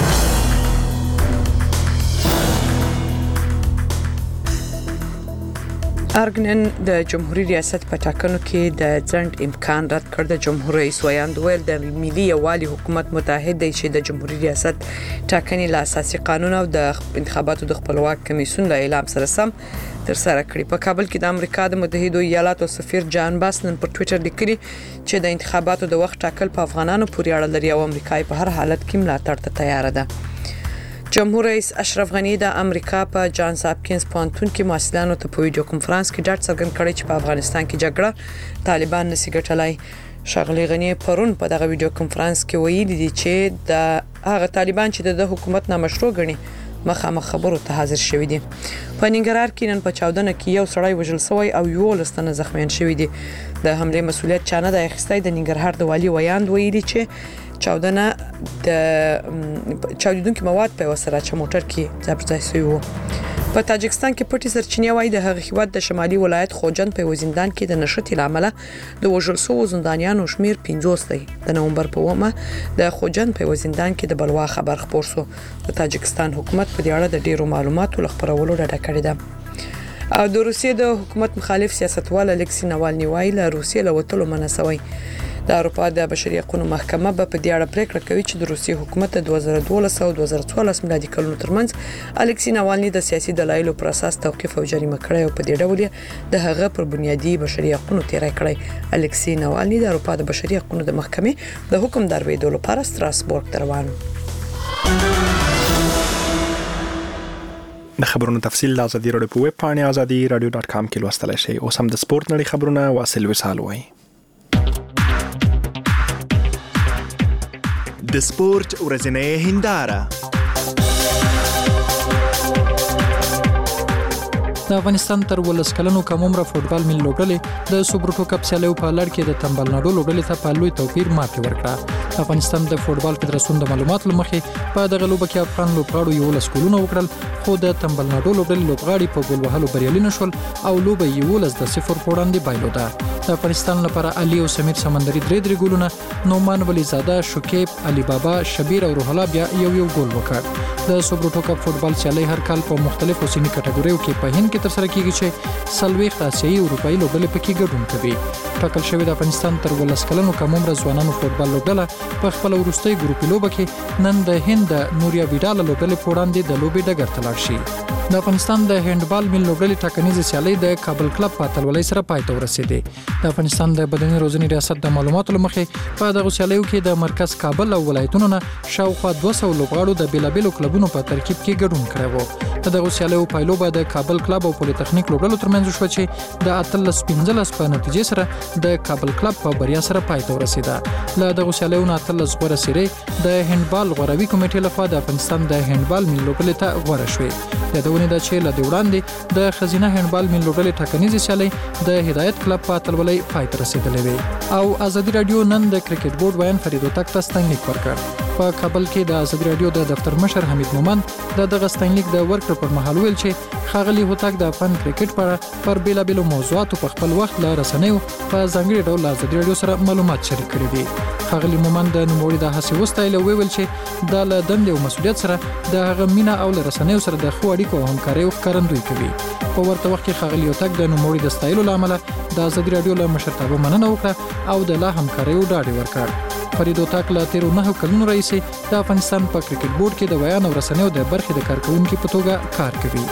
ارګنن د جمهوریت ریاست په ټاکنو کې د ځنډ امکان رد کړ. د جمهور رئیس ویاند ویل د ملي یووالي حکومت متحد دی چې د جمهوریت ریاست ټاکنې له اساسي قانون او د انتخاباتو د خپلواک کمیسیون له اعلان سره سم تر سره کړی. په کابل کې د امریکا د متحده ایالاتو سفیر جان باس نن پر ټوئیټر لیکلي چې د انتخاباتو د وخت ټاکل په افغانانو پورې اړه لري او امریکا په هر حالت کې ملاتړ ته تیار ده. جمهور رئیس اشرف غنی د امریکا په جانز هاپکینز پوهنتون کې محصلانو ته په ویډیو کانفرنس کې ډاډ څرګند کړی چې په افغانستان کې جګړه طالبان نشي ګټلای. ښاغلي غنی پرون په دغه ویډیو کانفرنس کې ویلي دي چې د هغه طالبان چې د حکومت نامشروع ګڼي مخامخ خبرو ته حاضر شوی دي. په ننګرهار کې نن په چاودنه کې یو سړی وژل شوی او 11 تنه زخمیان شوی دي. د حمله مسؤلیت چانه د اخیستای د ننګرهار د والی ویاند ویلي چې چاودنه د چاودونکو مواد په وسره چې موټر کې ځای شوی وو. په تاجکستان کې پټي سرچینې وایي د هغه هیواد د شمالي ولایت خوجند په زندان کې د نشټ لامل د وژل شوو زندانیانو شمیر 50 دی. د نومبر په ومه د خوجند په زندان کې د بلوا خبر خبر شو. د تاجکستان حکومت په دې اړه د ډیرو معلوماتو لخبرولو ډډه کړې ده. او د روسیې د حکومت مخالف سیاستوال الکسی ناوالني وایي له روسیې له وټلو منسوي. د اروپا د بشري حقوقو محکمه په دې اړه پریکړه کوي چې د روسیې حکومت د 2012 او 2014 میلادي کلونو ترمنځ الکسی ناوالني د سیاسي دلایلو پر اساس توقيف او جریمه کړی او په دې ډول د هغه پر بنیادی بشري حقوقو تیری کړی. الکسی ناوالني د اروپا د بشري حقوقو د محکمې د حکم درویدو لپاره ستراسبورګ ته روان. د خبرونو تفصیل د ازادي رادیو په ویب پاڼه azadi.radio.com کې لوستل شئ. اوس هم د سپورت نړۍ خبرونه واصل وسال وایي. د سپورت ورځنۍ هنداره. د افغانستان تر 12 کلنو کم عمره فوټبال ملي لوبډلې د سوبرټو کپ سیالیو په لړ کې د تمبل ناډو لوبډلې ته په لوی توپیر ماتې ورکړه. افغانستان د فوټبال فدراسیون د معلوماتو لمخې په دغه لوبه کې افغان لوبغاړو 11 ګولونه وکړل خو د تمبل ناډو لوبډلې لوبغاړي په ګول وهلو بریالي نشول او لوبه 11-0 په وړاندې بایلوده. د افغانستان لپاره علي او سمیر سمندري 3 ګولونه، نومان ولی زاده، شکیب، علي بابا، شبیر او روح الله بیا یو ګول وکړ. د سوبرټو کپ فوټبال سیالي هر کال په مختلفو سیمې کټګوریو کې په هند کې ترسره کیږي چې سلويخ آسیایي اروپایي لوبډلې پکې ګډون کوي. ټاکل شوی د افغانستان تر 12 کلنو کم عمره ځوانانو فوټبال لوبډله په خپل وروستۍ ګروپي لوبه کې نن د هند نوریا ویډال لوبډلې په وړاندې د لوبې ډګر ته لاړ شي. د افغانستان د هندبال ملي لوبډلې ټاکنیزه سیالي د کابل کلب په اتلولۍ سره پای ته ورسېده. د افغانستان د بدني روزنې ریاست د معلوماتو لمخې په دغه سیالیو کې د مرکز کابل او ولایتونو نه شاوخوا 200 لوبغاړو د بیلابیلو کلبونو په ترکیب کې ګډون کړی وو. د دغه سیالیو پایلو به د کابل کلب او پولی تخنیک لوبډلو ترمنځ شو چې د 13-15 په نتیجې سره د کابل کلب په بریا سره پای ته ورسېده. له دغه سیالیو نه 13 غوره سیرې د هندبال غوروي کمیټې لخوا د افغانستان د هندبال ملي لوبډلې ته غوره شوې. یادونه ده چې له دې وړاندې د خزینه هندبال ملي لوبډلې ټاکنیزه سیالي د هدایت کلب په اتلولۍ پای ته رسیدلې وي. او ازادي رادیو نن د کرکټ بورډ ویان فرید وتک ته ستاینلیک ورکړ. په کابل کې د ازادي رادیو د دفتر مشر حمید مومند دغه ستاینلیک د ورکړ پر مهال ویل چې ښاغلي هوتک د افغان کرکټ پر بیلابیلو موضوعاتو په خپل وخت له رسنیو په ځانګړي ډول ازادي رادیو سره معلومات شریک کړي دي. ښاغلي مومند د نوموړي د هڅې وستایل او ویل چې د لدند او مسؤلیت سره د هغه مینا او رسنیو سره د خو اړیکو او همکارۍ ښکارندوی کوي. په ورته وخت کې ښاغلي هوتک د نوموړي د ستایلو لامل د ازادي رادیو له مشرتابه مننه وکړه او د لا همکارۍ ډاډ ورکړ. فرید وتک له 13 کلونو راهیسې د افغانستان په کرکټ بورډ کې د بیان او رسنیو د برخې د کارکونکو په توګه کار کوي.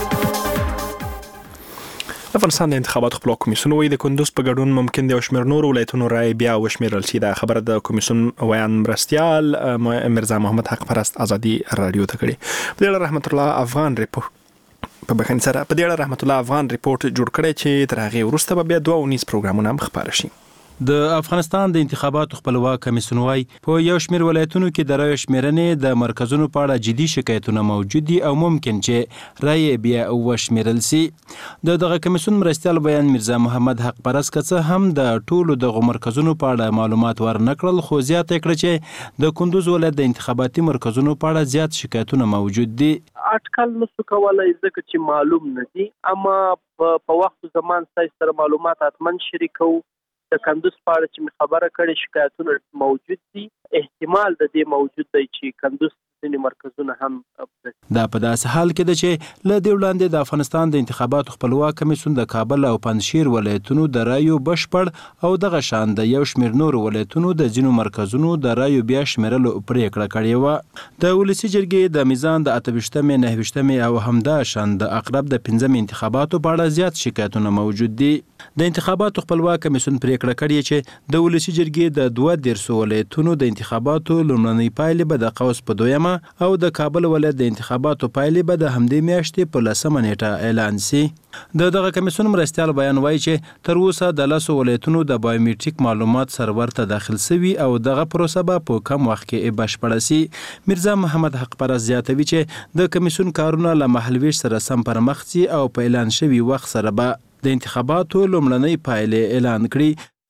افغانستان د انتخاباتو خپلواک کمیسیون وایي د کندوز په ګډون ممکن دی او شمېر نور ولایتونو رای بیا وشمېرل شي. دا خبره د کمیسیون ویان مرستیال مرزا محمد حق پرست ازادي رادیو ته کړې. په دې اړه رحمت الله افغان په بخښنې سره په دې اړه رحمت الله افغان ریپورت جوړ کړی چې تر هغه وروسته به بیا 2 پروګرامونه هم خبر شي. د افغانستان د انتخاباتو خپلواک کمیسیون وايي په یو شمېر ولایتونو کې د رایو شمیرنې د مرکزونو په اړه جدي شکایتونه موجود دي او ممکن چې رای بیا وشمیرل شي. دغه کمیسیون مرستیال بیان میرزا محمد حق پرست کڅه هم د ټولو دغه مرکزونو په اړه معلومات ورنکړل، خو زیاته کړه چې د کندوز ولایت د انتخاباتي مرکزونو په اړه زیات شکایتونه موجود دي. اټکل نشو کولای ځکه چې معلوم نه دي، اما په وخت زمان سره معلومات اتمن شریکو. د کندوز په اړه چې خبره کړې شکایتونه موجود دي، احتمال د دې موجود دی چې کندوز ځینې مرکزونه هم دا په داسې حال کې ده چې له دې وړاندې د افغانستان د انتخاباتو خپلواک کمیسیون د کابل او پنځشیر ولایتونو د رایو بشپړ او دغه شان د یو شمېر نور ولایتونو د ځینو مرکزونو د رایو بیا شمیرلو پریکړه کړې وه. د ولسي جرګې د میزان د 28مې 29مې او همدا شان د اقرب د 5مې انتخاباتو په اړه زیات شکایتونه موجود دي. د انتخاباتو خپلواک کمیسیون پریکړه کړې چې د ولسي جرګې د 2 ولایتونو د انتخاباتو لومړنۍ پایلې به د قوس په 2 او د کابل ولایت د انتخاباتو پایلې به د همدې میاشتې په 10مه نیټه اعلان شي. دغه کمیسیون مرستیال بیان وایي چې تر اوسه د 10 ولایتونو د بایومټریک معلومات سرور ته داخل شوي او دغه پروسه به په کم وخت کې بشپړه شي. میرزا محمد حق پرست زیاتوي چې د کمیسیون کارونه له مهالویش سره سم پر مخ ځي او په اعلان شوي وخت سره به د انتخاباتو لومړنۍ پایلې اعلان کړي.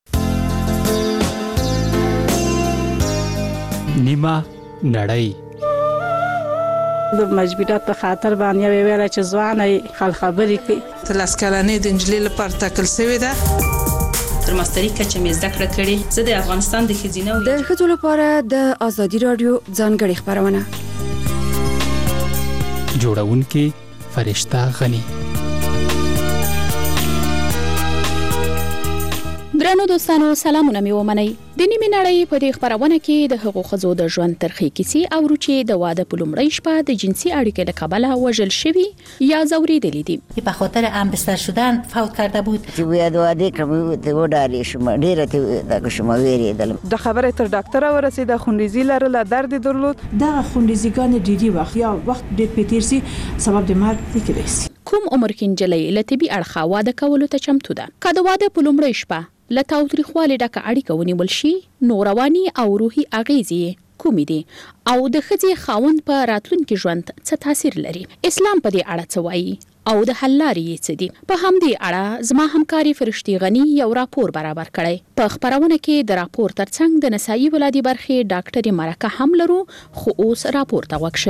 نیمه نړۍ د مجبوریت په خاطر باندې ویل چې ځواني خل خبرې کوي. تلاسکلانې د انجلۍ لپاره ټاکل شوې ده. تر ماستري کچه مې زده کړه کړې. زه د افغانستان د ښځینه د ښځو لپاره د ازادي رادیو ځانګړې خبرونه جوړونکې فرشته غني. درنو دوستانو سلامونه مې ومنئ. د نیمې نړۍ په دې خبرونه کې د هغو ښځو د ژوند ترخې کیسې اورو چې د واده په لومړۍ شپه د جنسي اړیکې له کبله وژل شوي یا ځورېدلې دي. به خاطر همبستر شدن فوت کرده بود. چې باید واده کړم ته وډارې شم، ډېره ته دغه شم ویریدلم. د خبرې تر ډاکټره ورسېده، خونریزي لرله، درد درلود. دغه خونریزیګان ډېری وخت یا وخت ډېر پېتیر سي سبب د مرګ کېدای شي. کوم عمر کې نجلۍ له طبي اړخه واده کولو ته چمتو ده؟ که د واده په لومړۍ شپه له تاوتریخوالي ډکه اړیکه ونیول شي، نو رواني او روحي اغیزې کومې دي او د ښځې خاوند په راتلونکي ژوند څه تاثیر لري؟ اسلام په دې اړه څه وایي او د حل لارې یې څه دي؟ په همدې اړه زما همکاري فرشتي غني یو راپور برابر کړی. په خبرونه کې د راپور ترڅنګ د نسایي ولادي برخې ډاکټري مرکه هم لرو، خو اوس راپور ته غوږ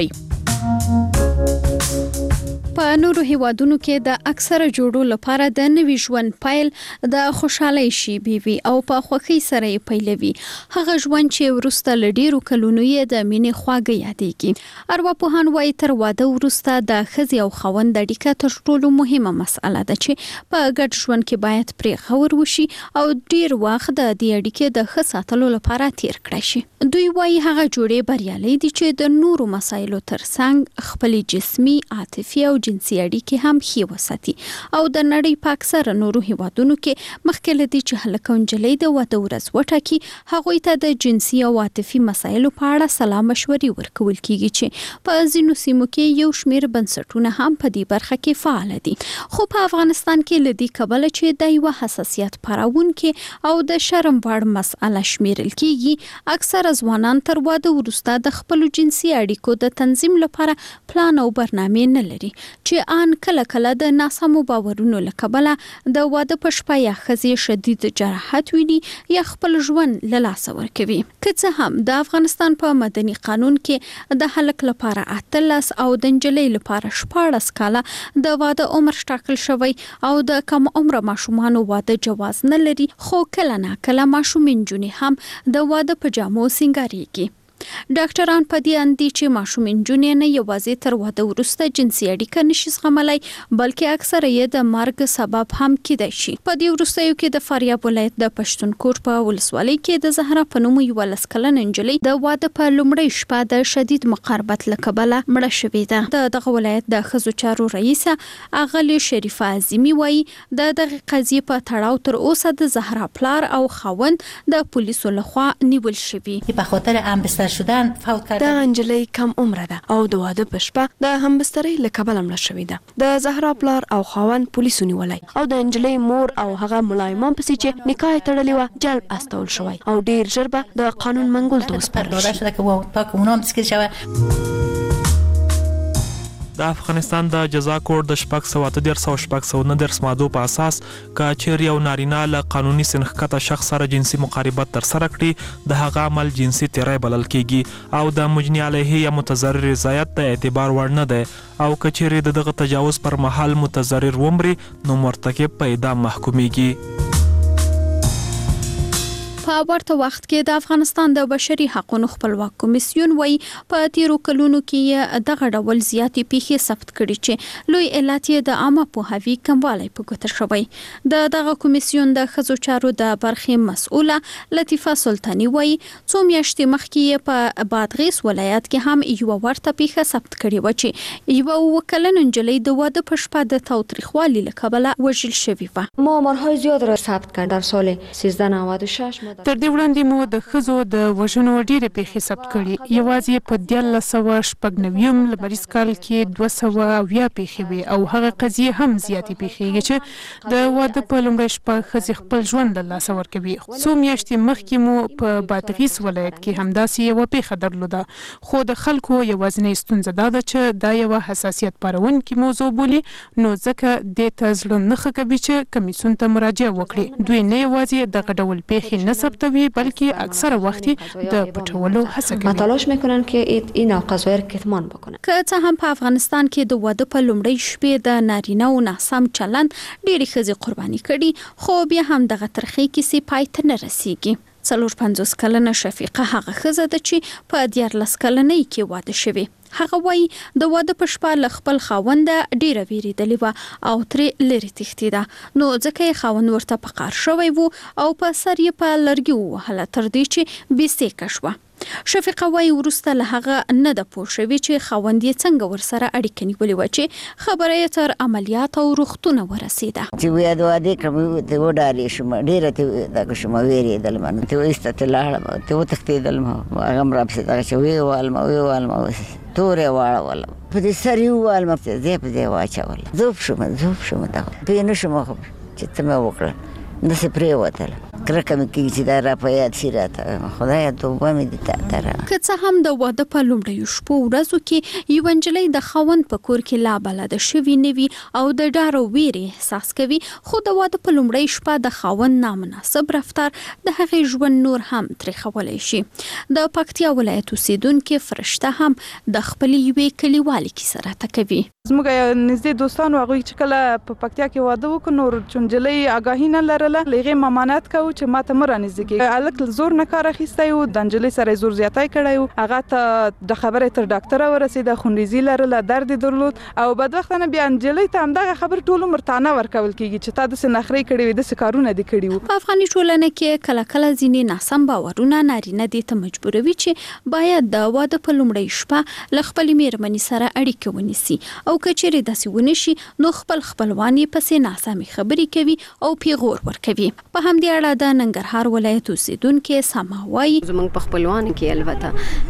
شئ. په نورو هیوادونو کې د اکثره جوړو لپاره د نوي ژوند پیل د خوشحالۍ شیبې وي او په خوښۍ سره یې پیلوي. هغه ژوند چې وروسته له ډېرو کلونو یې د مینې خواږه یادېږي. ارواپوهان وایي تر واده وروسته د ښځې او خاوند اړیکه تر ټولو مهمه مسأله ده چې په ګډ ژوند کې باید پرې خور وشي او ډېر وخت د دې اړیکې د ښه ساتلو لپاره تیر کړی شي. دوی وایي هغه جوړې بریالۍ دي چې د نورو مسایلو ترڅنګ خپل جسمي، عاطفي او جنسي اړیکې هم ښې وساتي. او د نړۍ په اکثره نورو هیوادونو کې مخکې له دې چې هلک او نجلۍ د واده ورځ وټاکي، هغوی ته د جنسي او عاطفي مسایلو په اړه سلا مشورې ورکول کیږي چې په ځینو سیمو کې یو شمېر بنسټونه هم په دې برخه کې فعال دي. خو په افغانستان کې له دې کبله چې د یوه حساسیت پاروونکې او د شرم وړ مسأله شمیرل کیږي، اکثره ځوانان تر واده وروسته د خپلو جنسي اړیکو د تنظیم لپاره پلان او برنامې نه لري، چې ان کله کله د ناسمو باورونو له کبله د واده په شپه یا ښځې شدید جراحت ویني یا خپل ژوند له لاسه ورکوي. که څه هم د افغانستان په مدني قانون کې د هلک لپاره 18 او د نجلۍ لپاره 14 کاله د واده عمر ټاکل شوی او د کم عمره ماشومانو واده جواز نه لري، خو کله ناکله ماشومې نجونې هم د واده په جامو سینګاریږي. ډاکټران په دې اند دي چې ماشومې نجونې نه یوازې تر واده وروسته جنسي اړیکه نشي زغملی، بلکې اکثره یې د مرګ سبب هم کیدای شي. په دې وروستیو کې د فاریاب ولایت د پښتونکور په ولسوالۍ کې د زهرا په نوم یوه 10 کلنه نجلۍ د واده په لومړۍ شپه د شدید مقاربت له کبله مړه شوې ده. دغه ولایت د ښځو چارو رئیسه اغلې شریفه عظیمي وایي د دغه قضیې په تړاو تر اوسه د زهرا پلار او خاوند د پولیسو لخوا نیول شوي. په خاطر همبستر شدن فوت کرده. د انجلۍ کم عمره ده او د واده په شپه د همبسترۍ له کبله مړه شوې ده. د زهرا پلار او خاوند پولیسو نیولی او د انجلۍ مور او هغه ملایمان پسې چې نکاح یې تړلې وه جلب استول شوی او ډیر ژر به د قانون منګول ته وسپارل شي. د افغانستان د جزا کوډ د 638 مادو په اساس که چیرې یو نارینه له قانوني سنخکته شخص سره جنسي مقاربت ترسره کړي د هغه عمل جنسي تیری بلل کیږي او د مجني علیه یا متضرر رضایت د اعتبار وړ نه دی او که چیرې د دغه تجاوز پر مهال متضرر ومري نو مرتکب په اعدام محکومیږي. په ورته وخت کې د افغانستان د بشري حقوقو خپلواک کمیسیون وایي په تیرو کلونو کې دغه ډول زیاتې پیښې ثبت کړي چې لوی علت یې د عامه پوهاوي کموالی په ګوته شوی. دغه کمیسیون د ښځو چارو د برخې مسؤله لطیفه سلطانی وایي څو میاشتې مخکې په بادغیس ولایت کې هم یو ورته پیښه ثبت کړې و چې یو وکلن نجلۍ د واده په شپه د تاوتریخوالي له کبله وژل شوې وه. ما آمارهای زیاد را ثبت کردم در سال 1396. تر دې وړاندې مو د ښځو د وژنو ډېرې پیښې ثبت کړي. یوازې په 1996 لمریز کال کې 200 پیښې وې او هغه قضیې هم زیاتې پیښېږي چې د واده په لومړۍ شپه ښځې خپل ژوند له لاسه ورکوي. څو میاشتې مخکې مو په بادغیس ولایت کې همداسې یوه پیښه درلوده خو د خلکو یوازینۍ ستونزه دا ده چې دا یوه حساسیت پارونکې موضوع بولي نو ځکه دې ته زړه نه ښه کوي چې کمیسیون ته مراجعه وکړي. دوی نه یوازې دغه ډول پیښې نه ثبتوي بلکې اکثره وخت د پټولو هڅه کوي. تلاش میکنن که این قضایا را کتمان بکنن. که څه هم په افغانستان کې د واده په لومړۍ شپې د نارینه او ناسم چلند ډېرې ښځې قرباني کړي خو بیا هم دغه ترخې کیسې پای ته نه رسیږي. 54 کلنه شفیقه هغه ښځه ده چې په 14 کلنۍ کې واده شوې. هغه وایي د واده په شپه له خپل خاونده ډیره ویریدلې وه او ترې لرې تښتېده نو ځکه یې خاوند ورته په قهر شوی و او په سر یې په لرګي ووهله تر دې چې بېسېکه شوه. شفیقه وایي وروسته له هغه نه ده پوه شوې چې خاوند یې څنګه ورسره اړیکه نیولې وه چې خبره یې تر عملیات او روغتونه ورسېده. چې ویا د واده کړم ته وډارې شوم ډېره ته دغه شوم ویرېدلم نو ته وایسته ته لاړم ته وتښتېدلم هغه م راپسې دغه چې ویې والم تورې واړولم په دې سر یې ووالم ځای په ځای واچولم ذوب شوم دغه پوه نه شوم چې څه مې وکړل داسې پرېوتله کرکه مې کېږي چې دا را په یاد شي راته خدایه توبه مې دې تا ته که څه هم د واده په لومړیو شپو ورځو کې یوه نجلۍ د خاوند په کور کې لا بلده شوې نه وي او د ډار او ویرې احساس کوي خو د واده په لومړۍ شپه د خاوند نامناسب رفتار د هغې ژوند نور هم تریخولی شي. د پکتیا ولایت اوسیدونکې فرشته هم د خپلې یوې کلیوالې کیسه راته کوي. زموږ نږدې دوستان هغوی چې کله په پکتیا کې واده وکړو نو چې نجلۍ آګاهي نه لرله له هغې ممانعت کوو چې ما ته مه رانږدې کېږي. هلک زور نه کار اخیستی و د نجلۍ سره یې زور زیاتی کړی و هغه ته د خبرې تر ډاکټره ورسېده خونریزي لرله درد یې درلود او بدبختانه بیا نجلۍ ته همدغه خبرې ټول عمر تانه ورکول کېږي چې تا داسې نخرې کړې وې داسې کارونه دې کړي وو. په افغاني ټولنه کې کله کله ځینې ناسم باورونه نارینه دې ته مجبوروي چې باید د واده په لومړۍ شپه له خپلې مېرمنې سره اړیکه ونیسي او که چیرې داسې ونه شي نو خپلوان یې پسې ناسمې خبرې کوي او پیغور ورکوي. په همدې اړه د ننګرهار ولایت اوسیدونکې سما وایي زموږ په خپلوانو کې البته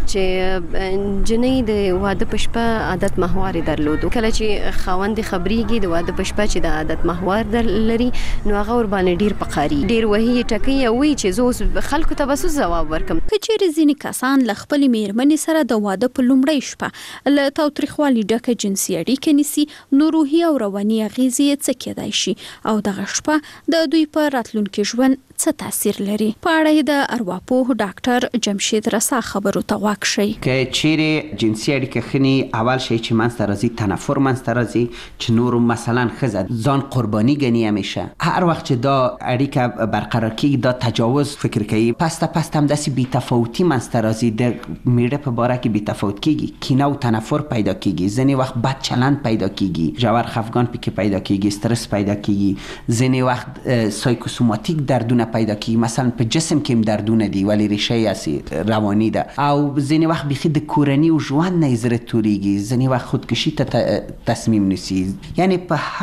چې جنۍ د واده په شپه عادت محور درلودو کله چې خاوند خبرېږي د واده په شپه چې د عادت محور لري نو هغه ور باندې ډیر پقاري ډیر وهي ټکی وي چې زه خلکو ته بس جواب ورکم. که چیرې ځینې کسان له خپلې مېرمنې سره د واده په لومړۍ شپه له تاوتریخوالي ډکه جنسي اړیکه نیسي نو روحي او رواني اغېزې یې څه کېدای شي او دغه شپه د دوی په راتلونکي ژوند څه تاثیر لري. په اړه یې د ارواپوه ډاکټر جمشید رسا خبرو ته غوږ شئ. که چیرې جنسي اړیکه خني اول شی چې منځته راځي تنفر منځته راځي چې نور مثلا ښځه ځان قرباني ګڼي همیشه هر وخت چې دا اړیکه برقرار کیږي دا تجاوز فکر کوي پسته هم داسې بی‌تفاوتي منځته راځي د میړه په باره کې بی‌تفاوت کیږي کینه او تنفر پیدا کیږي ځینې وخت بد چلند پیدا کیږي ژور خفګان پکې پیدا کیږي استرس پیدا کیږي ځینې وخت سایکوسوماتیک دردونه پیدا کیږي مثلا په جسم کې هم دردونه دي ولی ریشه یې رواني ده او ځینې وخت بخي د کورنۍ او ژوند نه زړه توریږي ځینې وخت خودکشي ته تصمیم نیسي یعنی په هر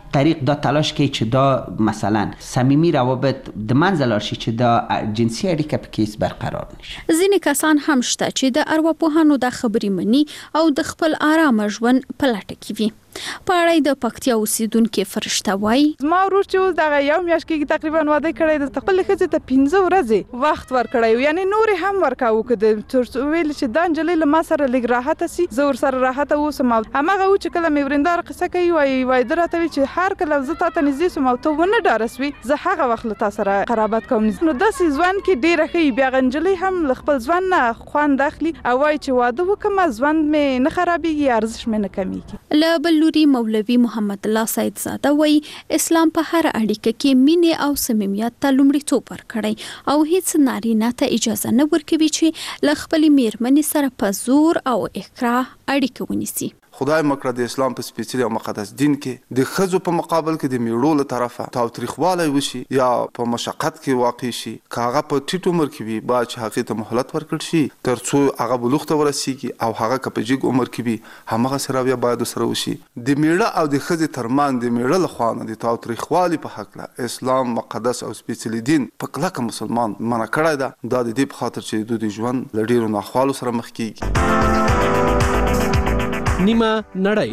طریق دا تلاش کوي چې دا مثلا صمیمي روابط د منځه لاړ شي، چې دا جنسي اړیکه پکې برقرار نشي. ځینې کسان هم شته چې د ارواپوهانو د خبرې مني او د خپل آرام ژوند په لټه کې وي. په اړه د پکتیا اوسیدونکو فرشته وایي ما ورور چې دا یو میاشت کې تقریبا واده کړی د خپل ښځې ته 15 ورځې وخت ورکړی، یعنی نور هم ورکاو کده تر ویل چې دا انجلې له ما سره لګ راحت سي، زور سره راحت اوسم. همغه و چې کله مې ورندار قصه کوي وای درته وی چې هر کله زه تاسو نږدې سم او ته ونه ډارسوي، زه هغه وخت له تاسو سره قرابت کوم. نو داسې ځوان کې ډیره ښه بیا انجلې هم خپل ځوان نه خوان داخلي او وای چې واده وکم ځوان مې نه خرابېږي، ارزش مې نه کمیږي. له بلوري مولوي محمد الله سید زاده وایي اسلام په هر اړیکه کې مینه او صمیمیت ته لومړیتوب ورکړی او هیڅ نارینه ته اجازه نه ورکوي چې له خپلې میرمنې سره په زور او اکراه اړیکه ونیسي. خدای مکړه د اسلام په سپیڅلي او مقدس دین کې د ښځو په مقابل کې د میړو له طرفه تاوتریخوالی وشي یا په مشقت کې واقع شي، که هغه په ټیټ عمر کې وي باید چې هغې ته مهلت ورکړل شي تر څو هغه بلوغ ته ورسیږي، او هغه که په جګ عمر کې وي همغسې راویه باید ورسره وشي. د میړه او د ښځې ترمنځ د میړه له خوا نه د تاوتریخوالي په هکله اسلام مقدس او سپیڅلي دین په کلکه مسلمان منع کړی ده. دا د دې په خاطر چې د دوی ژوند له ډېرو ناخوالو سره مخ کیږي. نیمه نړۍ.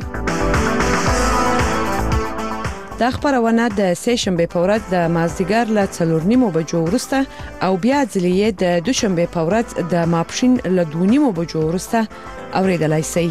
دا خبرونه د سه شنبه په ورځ د مازدیګر له 4:30 بجو وروسته او بیا ځلې د دوشنبه په ورځ د ماپښین له 2:30 بجو وروسته اوریدلای شئ.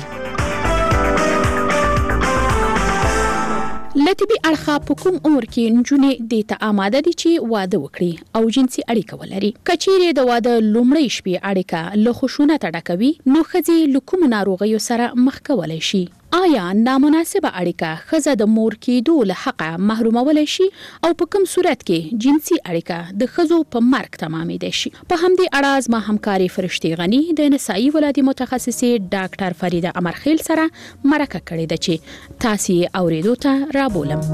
لطبي اړخه په کوم عمر کې نجونې د ته آماده دي چې واده وکړي او جنسي اړیکه ولري؟ کچېرې د واده لومړی شپې اړیکه له خشونت ډکوي نو ښځې له کومو ناروغیو سره مخ کولای شي؟ آیا نامناسبه اړیکه ښځه د مور کېدو له حقه محرومولی شي او په کوم صورت کې جنسي اړیکه د ښځو په مرګ تمامېدی شي؟ په همدې اړه زما همکارې فرشتې غني د نسایي ولادي متخصصې ډاکټر فریده امرخیل سره مرکه کړې ده چې تاسو یې اورېدو ته رابولم.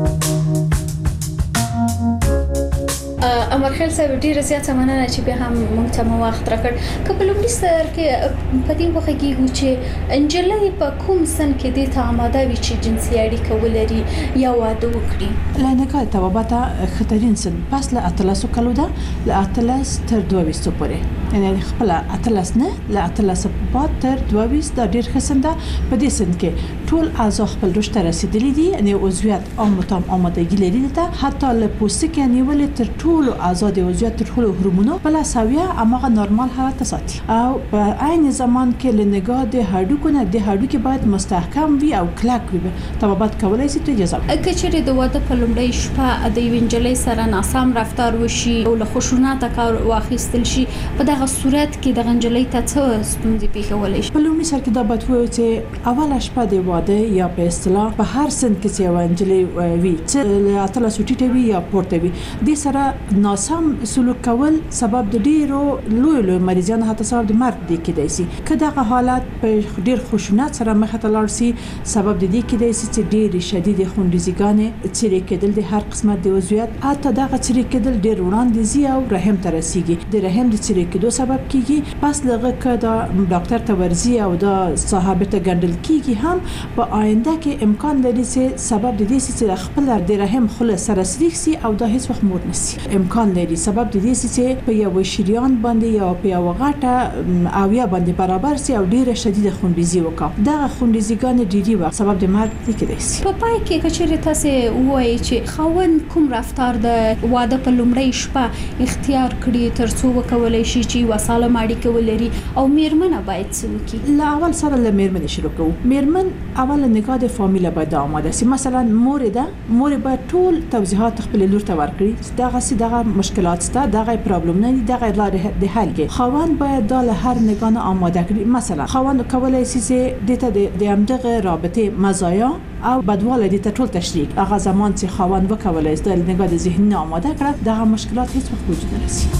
امرخیل صاحب ډیره زیاته مننه چې به هم موږ ته وخت راکړ. که په لومړي سر کې په دې وخت کې چې انجلۍ په کوم سن کې د ته آماده وي چې جنسي اړیکه ولري یا واده وکړي؟ لنکه توابته خطرین سن پس له 18 کلو ده له 18 تر 22 پورې، یعنی خپل 18 نه له 18 بعد تر 22 دا ډیر خسن ده. په دې سن کې ټول اعضاء خپل رشد ته رسیدلي دي، یعنی عضویت او متام آمادگی لري ته حتی له پوستکي نیولې تر ټولو آزاد عضویت تر ټولو هورمونو بل ساویه امغه نورمال حالت ته ساتي، او په عین زمان کې لنګا د هډوکو نه د هډوکي باید مستحکم وي او کلک وي. طبابت کولای شي ته اجازه کچېرې د واده په لومړی شپه د یو انجلۍ سره ناسم رفتار وشي او له خشونت کار واخیستل شي، په دغه صورت کې د انجلۍ ته څه ستونزې پیښولی شي؟ په لومړي سر کې دا باید وایو چې اوله شپه د واده یا په اصطلاح په هر سن کې چې یو انجلۍ وي چې اتله سوټیټه وي یا پورته وي، د سره ناسم سلوک کول سبب د ډیرو لوی مریضانو حتی سبب د مرګ دی کېدای شي. که دغه حالت په ډیر خشونت سره مخ ته لاړ شي سبب د دې کېدای شي چې ډیر شدید خونریزګانې چیرې کېدل د هر قسمت د عضویت حتی دغه چیرې کېدل ډیر وړاندې زی او رحم ته رسیږي، د رحم د چیرې کېدو سبب کیږي. پس لږه که دا ډاکټر ته ورزي او دا صاحب ته ګڼل کیږي هم په آینده کې امکان لري چې سبب د دې چې خپل د رحم خله سره سریښ شي او دا هیڅ وخت مور نشي. امکان لري سبب د دې چې په یو شریان باندې یا په یو غټه او یا باندې برابر سي او ډیره شدید خونریزي وکړي. دا خونریزيګان ډیری وخت سبب د مرګ کېدای شي. په پای کې کچېرې تاسو وایي چې خاوند کوم رفتار د واده په لومړی شپه اختیار کړي تر څو وکولای شي چې وساله ماړي کولري او میرمنه باید څه وکړي؟ لا اول سره له میرمنې شروع کوو. میرمن اول نگاه د فامیل باید آماده سي. مثلا مور باید ټول توضیحات خپل لور ته ورکړي، دغه مشکلات ستا دغه پرابلم نه دي، دغه لارې د حل کې خاوند باید د هر نگاه آماده کړي. مثلا خاوند کولای شي چې د همدغه رابطه مزایا او بدواله دي ته ټول تشریک هغه زمان چې خاوند وکولای شي د نگاه د ذهن آماده کړه دغه مشکلات هیڅ وخت وجود نه لري.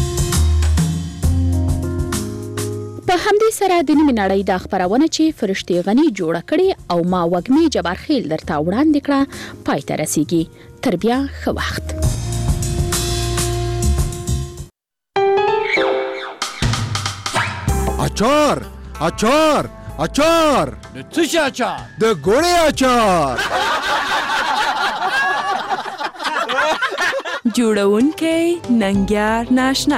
په همدې سره د نیمې نړۍ د خبرونه چې فرشتې غني جوړه کړي او ما وګمې جبارخیل درته وړاندې کړه پای ته رسیږي. تر بیا ښه وخت. اچار اچار اچار د څه شي اچار؟ د ګوړې اچار. جوړونکی ننګیار ناشنا.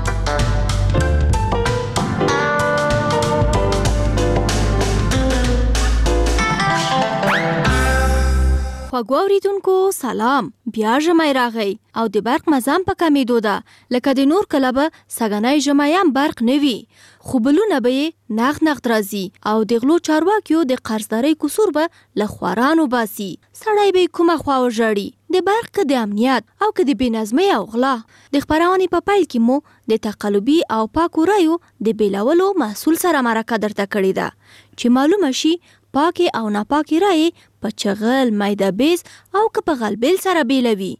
خوږو اوریدونکو سلام، بیا ژمی راغی او د برق مزام په کمیدو ده. لکه د نور کله به سږنی ژمی هم برق نه وي، خو بلونه به یې نغد نغد راځي او د غلو چارواکیو د قرضدارۍ کسور به له خوارانو باسي. سړی به یې کومه خوا وژاړي، د برق که د امنیت او که د بېنظمۍ او غلا. د خپرونې په پیل کې مو د تقلبي او پاکو رایو د بیلولو محصول سره مرکه درته کړې ده چې معلومه شي پاکي او ناپاکي رایې په چغل، میده بیز او که په غلبیل سره بیلوي.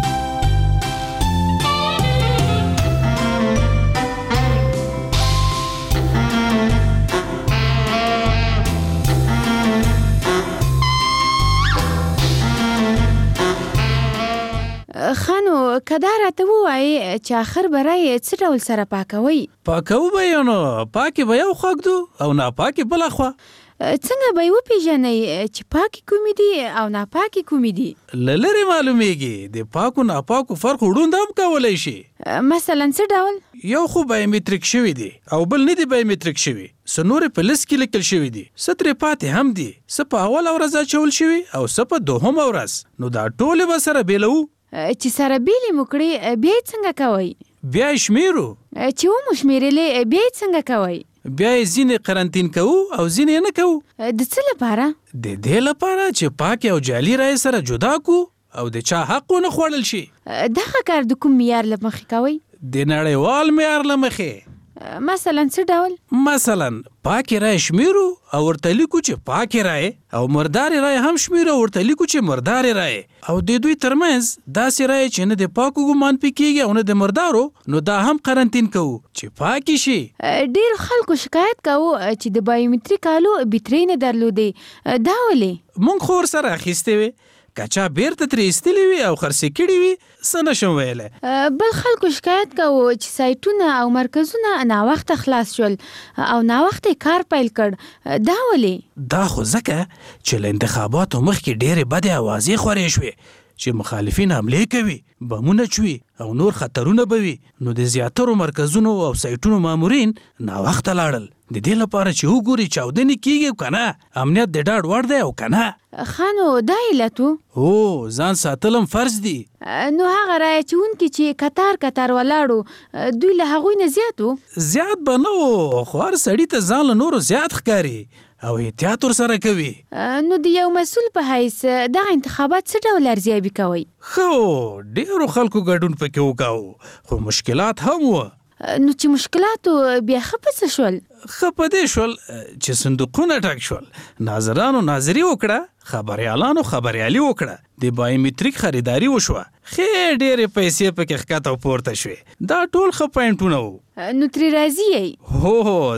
خانو که دا راته ووایې چې آخر به رایې څه ډول سره پاکوئ؟ پاکوو به یو نو پاکې به یو خوا ږدو او ناپاکې بله خوا. څنګه به یې وپېژنئ چې پاکې کومې دي او ناپاکې کومې دي؟ له لرې معلومیږي. د پاکو ناپاکو فرق وړوند هم کولی شي. مثلا څه ډول؟ یو خو بایومتریک شوي دي او بل نه دي بایومتریک شوي. څه نورې په لیست کې لیکل شوي دي، څه ترې پاتې هم دي، څه په اوله ورځ اچول شوي او څه په دوهمه ورځ. نو دا ټولې به سره بیلوو. چې سره بیلې مو کړې بیا یې څنګه کوئ؟ بیا یې شمیرو. چې ومو شمیرلې بیا یې څنګه کوئ؟ بیا یې ځینې قرنطین کوو او ځینې یې نه کوو. د څه لپاره؟ د دې لپاره چې پاکې او جعلي رایې سره جدا کو او د چا حق ونه خوړل شي. دغه کار د کوم معیار له مخې کوئ؟ د نړیوال معیار له مخې. مثلا څه ډول؟ مثلا پاکې رایې شمیرو او ورته لیکو چې پاکې رایې او مردارې رایې هم شمیرو او ورته لیکو چې مردارې رایې. او د دوی ترمنځ داسې رایې چې نه د پاکو ګمان پې کېږي او نه د مردارو، نو دا هم قرنطین کوو چې پاکې شي. ډېر خلکو شکایت کوو چې د بایومتریک آلو بیټرۍ نه درلودې، دا ولې؟ مونږ خو ورسره اخیستې وې، که چا بیرته ترې ایستلې وي او خرڅې کړي وي څه نشم ویلی. بل خلکو شکایت کوو چې سایټونه او مرکزونه ناوخته خلاص شول او ناوخته کار پیل کړ، دا ولې؟ دا خو ځکه چې له انتخاباتو مخکې ډېرې بدې اوازې خورې شوې چې مخالفین حملې کوي، بمونه چوي او نور خطرونه به وي. نو د زیاترو مرکزونو او سایټونو مامورین ناوخته لاړل، د دې لپاره چې وګوري چاودنې کیږي که نه، امنیت د ډاډ وړ دی او که نه. خانو دا علت و؟ هو ځان ساتلم فرض دی. نو هغه رایه اچوونکي چې کتار کتار ولاړو دوی له هغوی نه زیات و؟ زیات به نه و، خو هر سړي ته ځان له نورو زیات ښکاري او احتیاط ورسره کوي. نو د یو مسؤل په حیث دغه انتخابات څه ډول ارزیابي کوئ؟ ښه، ډېرو خلکو ګډون پکې وکاو، خو مشکلات هم وه. نو چې مشکلاتو بیا ښه په څه شول؟ ښه په دې شول چې صندوقونه ډک شول، ناظرانو ناظري وکړه، خبریالانو خبریالي وکړه، د بایومتریک خریداري وشوه، ښې ډېرې پیسې پکې ښکته او پورته شوې. دا ټول ښه پوینټونه وو. نو ترې راضي یې؟ هو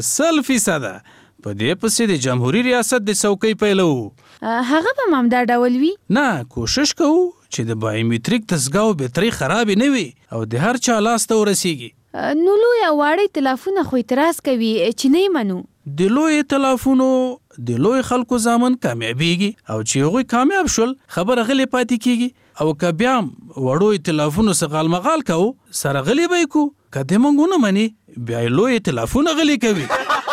100%. په دې پسې د جمهوریت ریاست د څوکۍ پیلوو. هغه به هم دا ډول وي؟ نه، کوشش کوو چې د بایومتریک دستګاه او بیټرۍ خرابې نه وي او د هر چا لاس ته ورسیږي. نو لوی او واړه ائتلافونه خو اعتراض کوي چې نه یې منو. د لوی ائتلافونو د لوی خلکو زامن کامیابیږي او چې هغوی کامیاب شول خبره غلې پاتې کیږي، او که بیا هم وړو ائتلافونو څخه غالمغال کوو سره غلې به یې کو، که دې موږ ونه مني بیا یې لوی ائتلافونه غلې کوي.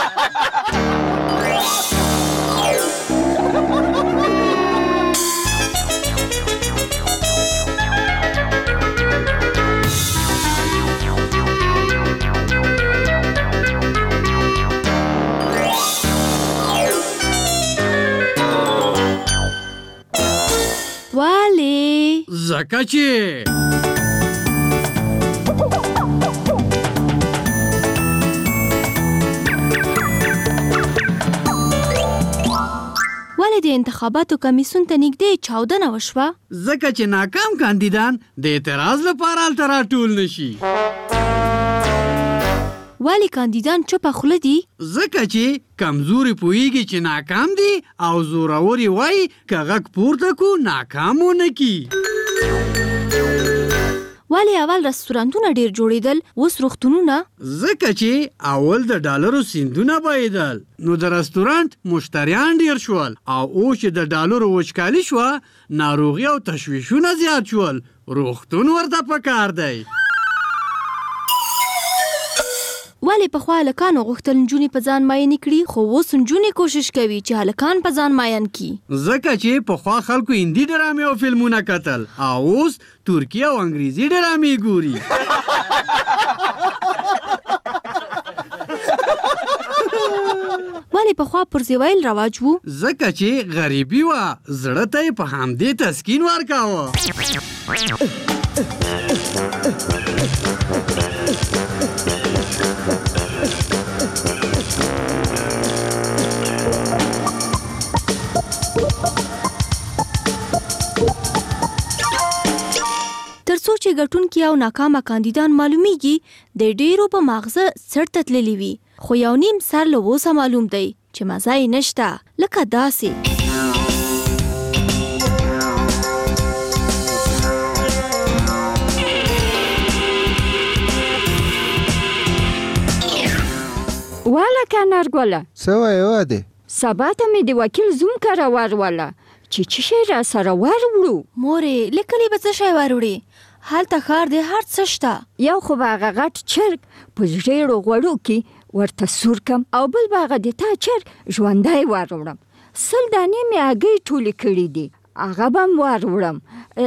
والی زکه چې ولې د انتخاباتو کمیسیون ته نږدې چاودنه وشوه؟ ځکه چې ناکام کاندیدان د اعتراض لپاره هلته راټول نشي. ولی کاندیدان چوپه خوله دي؟ ځکه چې کمزوري پوهیږي چې ناکام دي او زوروري وایي که غږ پورته کو ناکام ونه کی. ولی اول رستورانتونه ډیر جوړیدل اوس روغتونونه؟ ځکه چې اول د ډالرو سیندونه بایدل نو د رستورانت مشتریان ډیر شول او اوس چې د ډالرو وچکالي شوه ناروغي او تشویشونه زیات شول روغتون ورته پکار دی. ولی پخوا هلکانو غوښتل نجونې په ځان ماین کړي خو اوس نجونې کوشش کوي چې هلکان په ځان ماین کړي ځکه چې پخوا خلکو هندي ډرامې او فلمونه کتل او اوس ترکی او انګریزي ډرامې ګوري. ولی پخوا پرزې ویل رواج وو؟ ځکه چې غریبي وه زړه ته یې په همدې تسکین ورکاوه. ترڅو چې ګټونکي او ناکامه کاندیدان معلومیږي د ډیرو په ماغزه سرته تللی وي خو یو نیم سر له اوسه معلوم دی چې مزه یې نشته لکه داسې. والا کانرګوله څه وایې واده سبا ته مې د وکیل زوم کره ورواله چې شی را سره وروړو. مورې لیکلي به څه شی وروړي هلته ښار دی هر څه شته. یو خو به هغه غټ چرګ په ژیړو غوړو کې ورته سور کم او بل به هغه د تا چرګ ژوندی وروړم. 100 دانې مې هګۍ ټولې کړي دي هغه به م وروړم.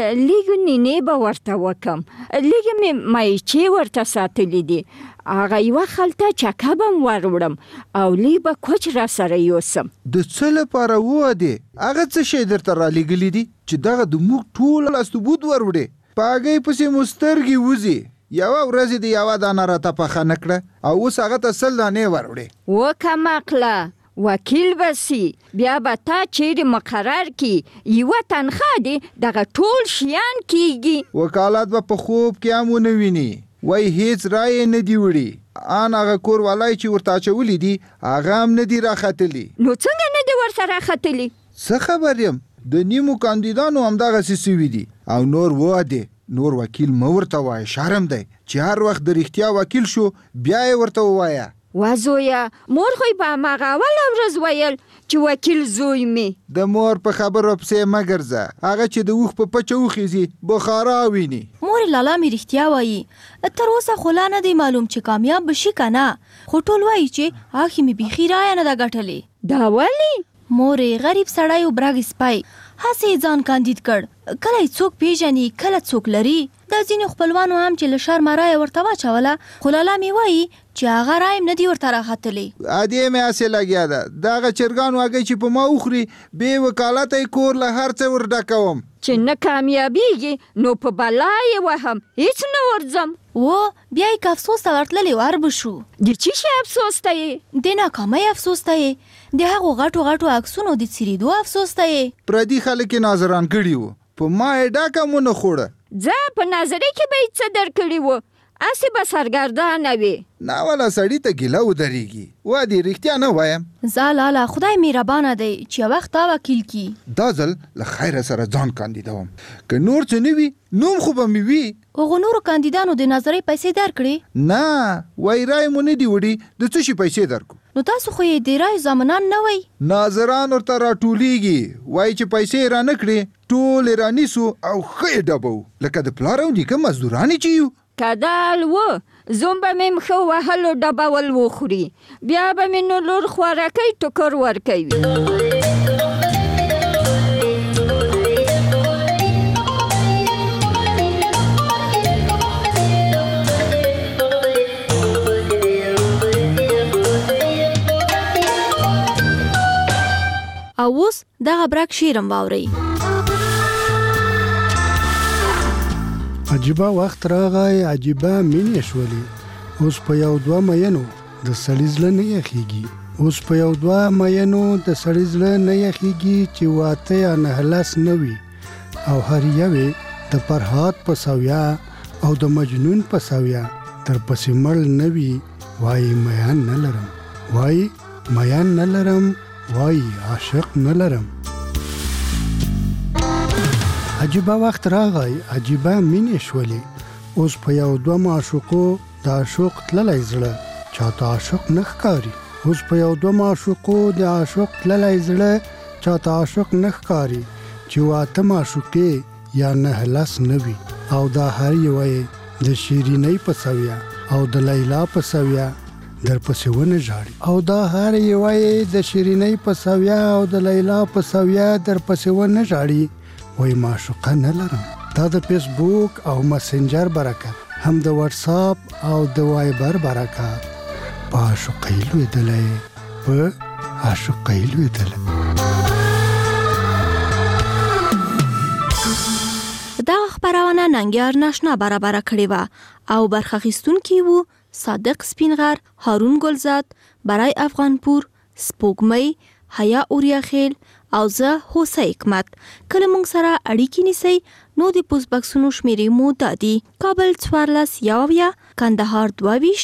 لږ نینې به ورته وکم لږ مې مایچې ورته ساتلي دي هغه یوه خلطه چکه به م وروړم او لږ به کوچ را سره یوسم. د څه لپاره ووادې هغه څه شی درته رالیږلي دي چې دغه د موږ ټول استبود وروړې په هګۍ پسې مو سترګې وځي یوه ورځ د یوه دانه راته پخه نه کړه او اوس هغه ته 100 دانې وروړې. وکمقله وکیل بسی بیا به تا چیرې مقرر کی یوه تنخواه دی دغه ټول شیان کیږي. وکالت به په خوب کې هم ونه ویني وای هیڅ رای نه دی وړي ان هغه کور والای چې ورته اچولی دي هغه هم نه دی راختلی. نو څنګه نه دی ورته راختلی؟ څه خبر یم د نیمو کاندیدانو همدغسې سوي دي او نور واده نور وکیل مه ورته وایه شرم دی چې هر وخت د رښتیا وکیل شو بیا یې ورته ووایه. وزویا مور خو په هماغه اوله ورځ ویل چې وکیل زوی می. د مور په خبرو پسې مه ګرځه هغه چې د اوښ په پچه وخیزي بخارا ویني. مور لالا مې رښتیا وایي تر اوسه خو لا نه دی معلوم چې کامیاب بشي که نه خو ټول وایي چې آخې مې بیخي رایه نه ده ګټلې. دا ولې؟ مورې غریب سړی او براګ سپی هسې ځان کاندید کړ کله یې څوک پیژني کله څوک لري. دا ځینې خپلوانو هم چې له شرمه رایه ورته واچوله خو لالا مې وایي چې هغه رایم نه دی ورته راختلی. ادې مې هسې لګیا ده دغه چرګانو هګۍ چې په ما وخوري بې وکالته یې کور له هر څه ور ډکوم. چې نه کامیابیږي نو په بلا یې وهم هیڅ نه ورځم. و بیا یې که افسوس ته ورتللی ور به شو. د څه شي افسوس ته یې؟ د ناکامۍ افسوس ته یې د هغو غټو غټو عکسونو د څیرېدو افسوس ته یې. پردي خلک یې ناظران کړي وو په ما یې ډاکه مو نه خوړه. ځه په ناظرۍ کې به یې څه درکړي وو هسې به سرګردانه وي. ناوله سړي ته ګیله ودرېږي وادي رښتیا نه وایم. ځه لالا خدای مهربانه دی چې یو وخت تا وکیل کی. دا ځل له خیره سره ځان کاندیدوم که نور څه نه وي نوم خو به مې وي. هغو نورو کاندیدانو د ناظرۍ پیسې درکړې؟ نه وای رای مو نه دي وړي د څه شي پیسې درکړو. نو تاسو خو یې د رایو ضامنان نه وئ؟ ناظران ورته راټولیږي وایي چې پیسې یې رانه کړې ټول یې رانیسو او ښه یې ډبو لکه د پلار او نیکه مزدورانې چې یو. کدال و زوم به مې مخه وهلو ډبول وخوري بیا به مې نو لور خوارکۍ ټوکر ورکوي. او اوس دغه برک شیرم واورئ. عجیبه وخت راغی عجیبه مینې شولې اوس په یو دوه مینو د سړي زړه نه یخیږي. اوس په یو دوه مینو د سړي زړه نه یخیږي چې واته یا نهلس نه وي او هر یوې د فرهاد په سویا او د مجنون په سویا تر پسې مړ نه وي. وایي میان نه لرم وایي میان نه لرم وایي عاشق نه لرم. عجیبه وخت راغی عجیبه مینې شولې اوس په یو دوه معشوقو د عاشق تللی زړه چاته عاشق نه ښکاري. اوس په یو دوه معشوقو د عاشق تللی زړه چاته عاشق نه ښکاري. چې واته معشوقې یا نه لس نه وي او دا هر یوه یې د شیرینۍ په سویه او د لیلا په سویه در پسې ونه ژاړي. او دا هر یوه یې د شیرینۍ په سویه او د لیلا په سویه در پسې ونه ژاړي. وای معشوقه نه لرم. دا د فیسبوک او مسنجر برکت، هم د واتساپ او د وایبر برکت، په عاشقۍ لوېدلی، په عاشقۍ لوېدلی. دا خبرونه ننګیار ناشنا برابر کړې و او برخه اخیستونکي وو صادق سپینغر، هارون ګلزاد، برای افغانپور، سپوږمۍ، حیا اوریاخیل او زه هوسه حکمت. کله مونږ سره اړیکې نیسئ نو د پوسټ باکسونو شمیرې مو دادي: کابل 14 یاویا، کندهار 22،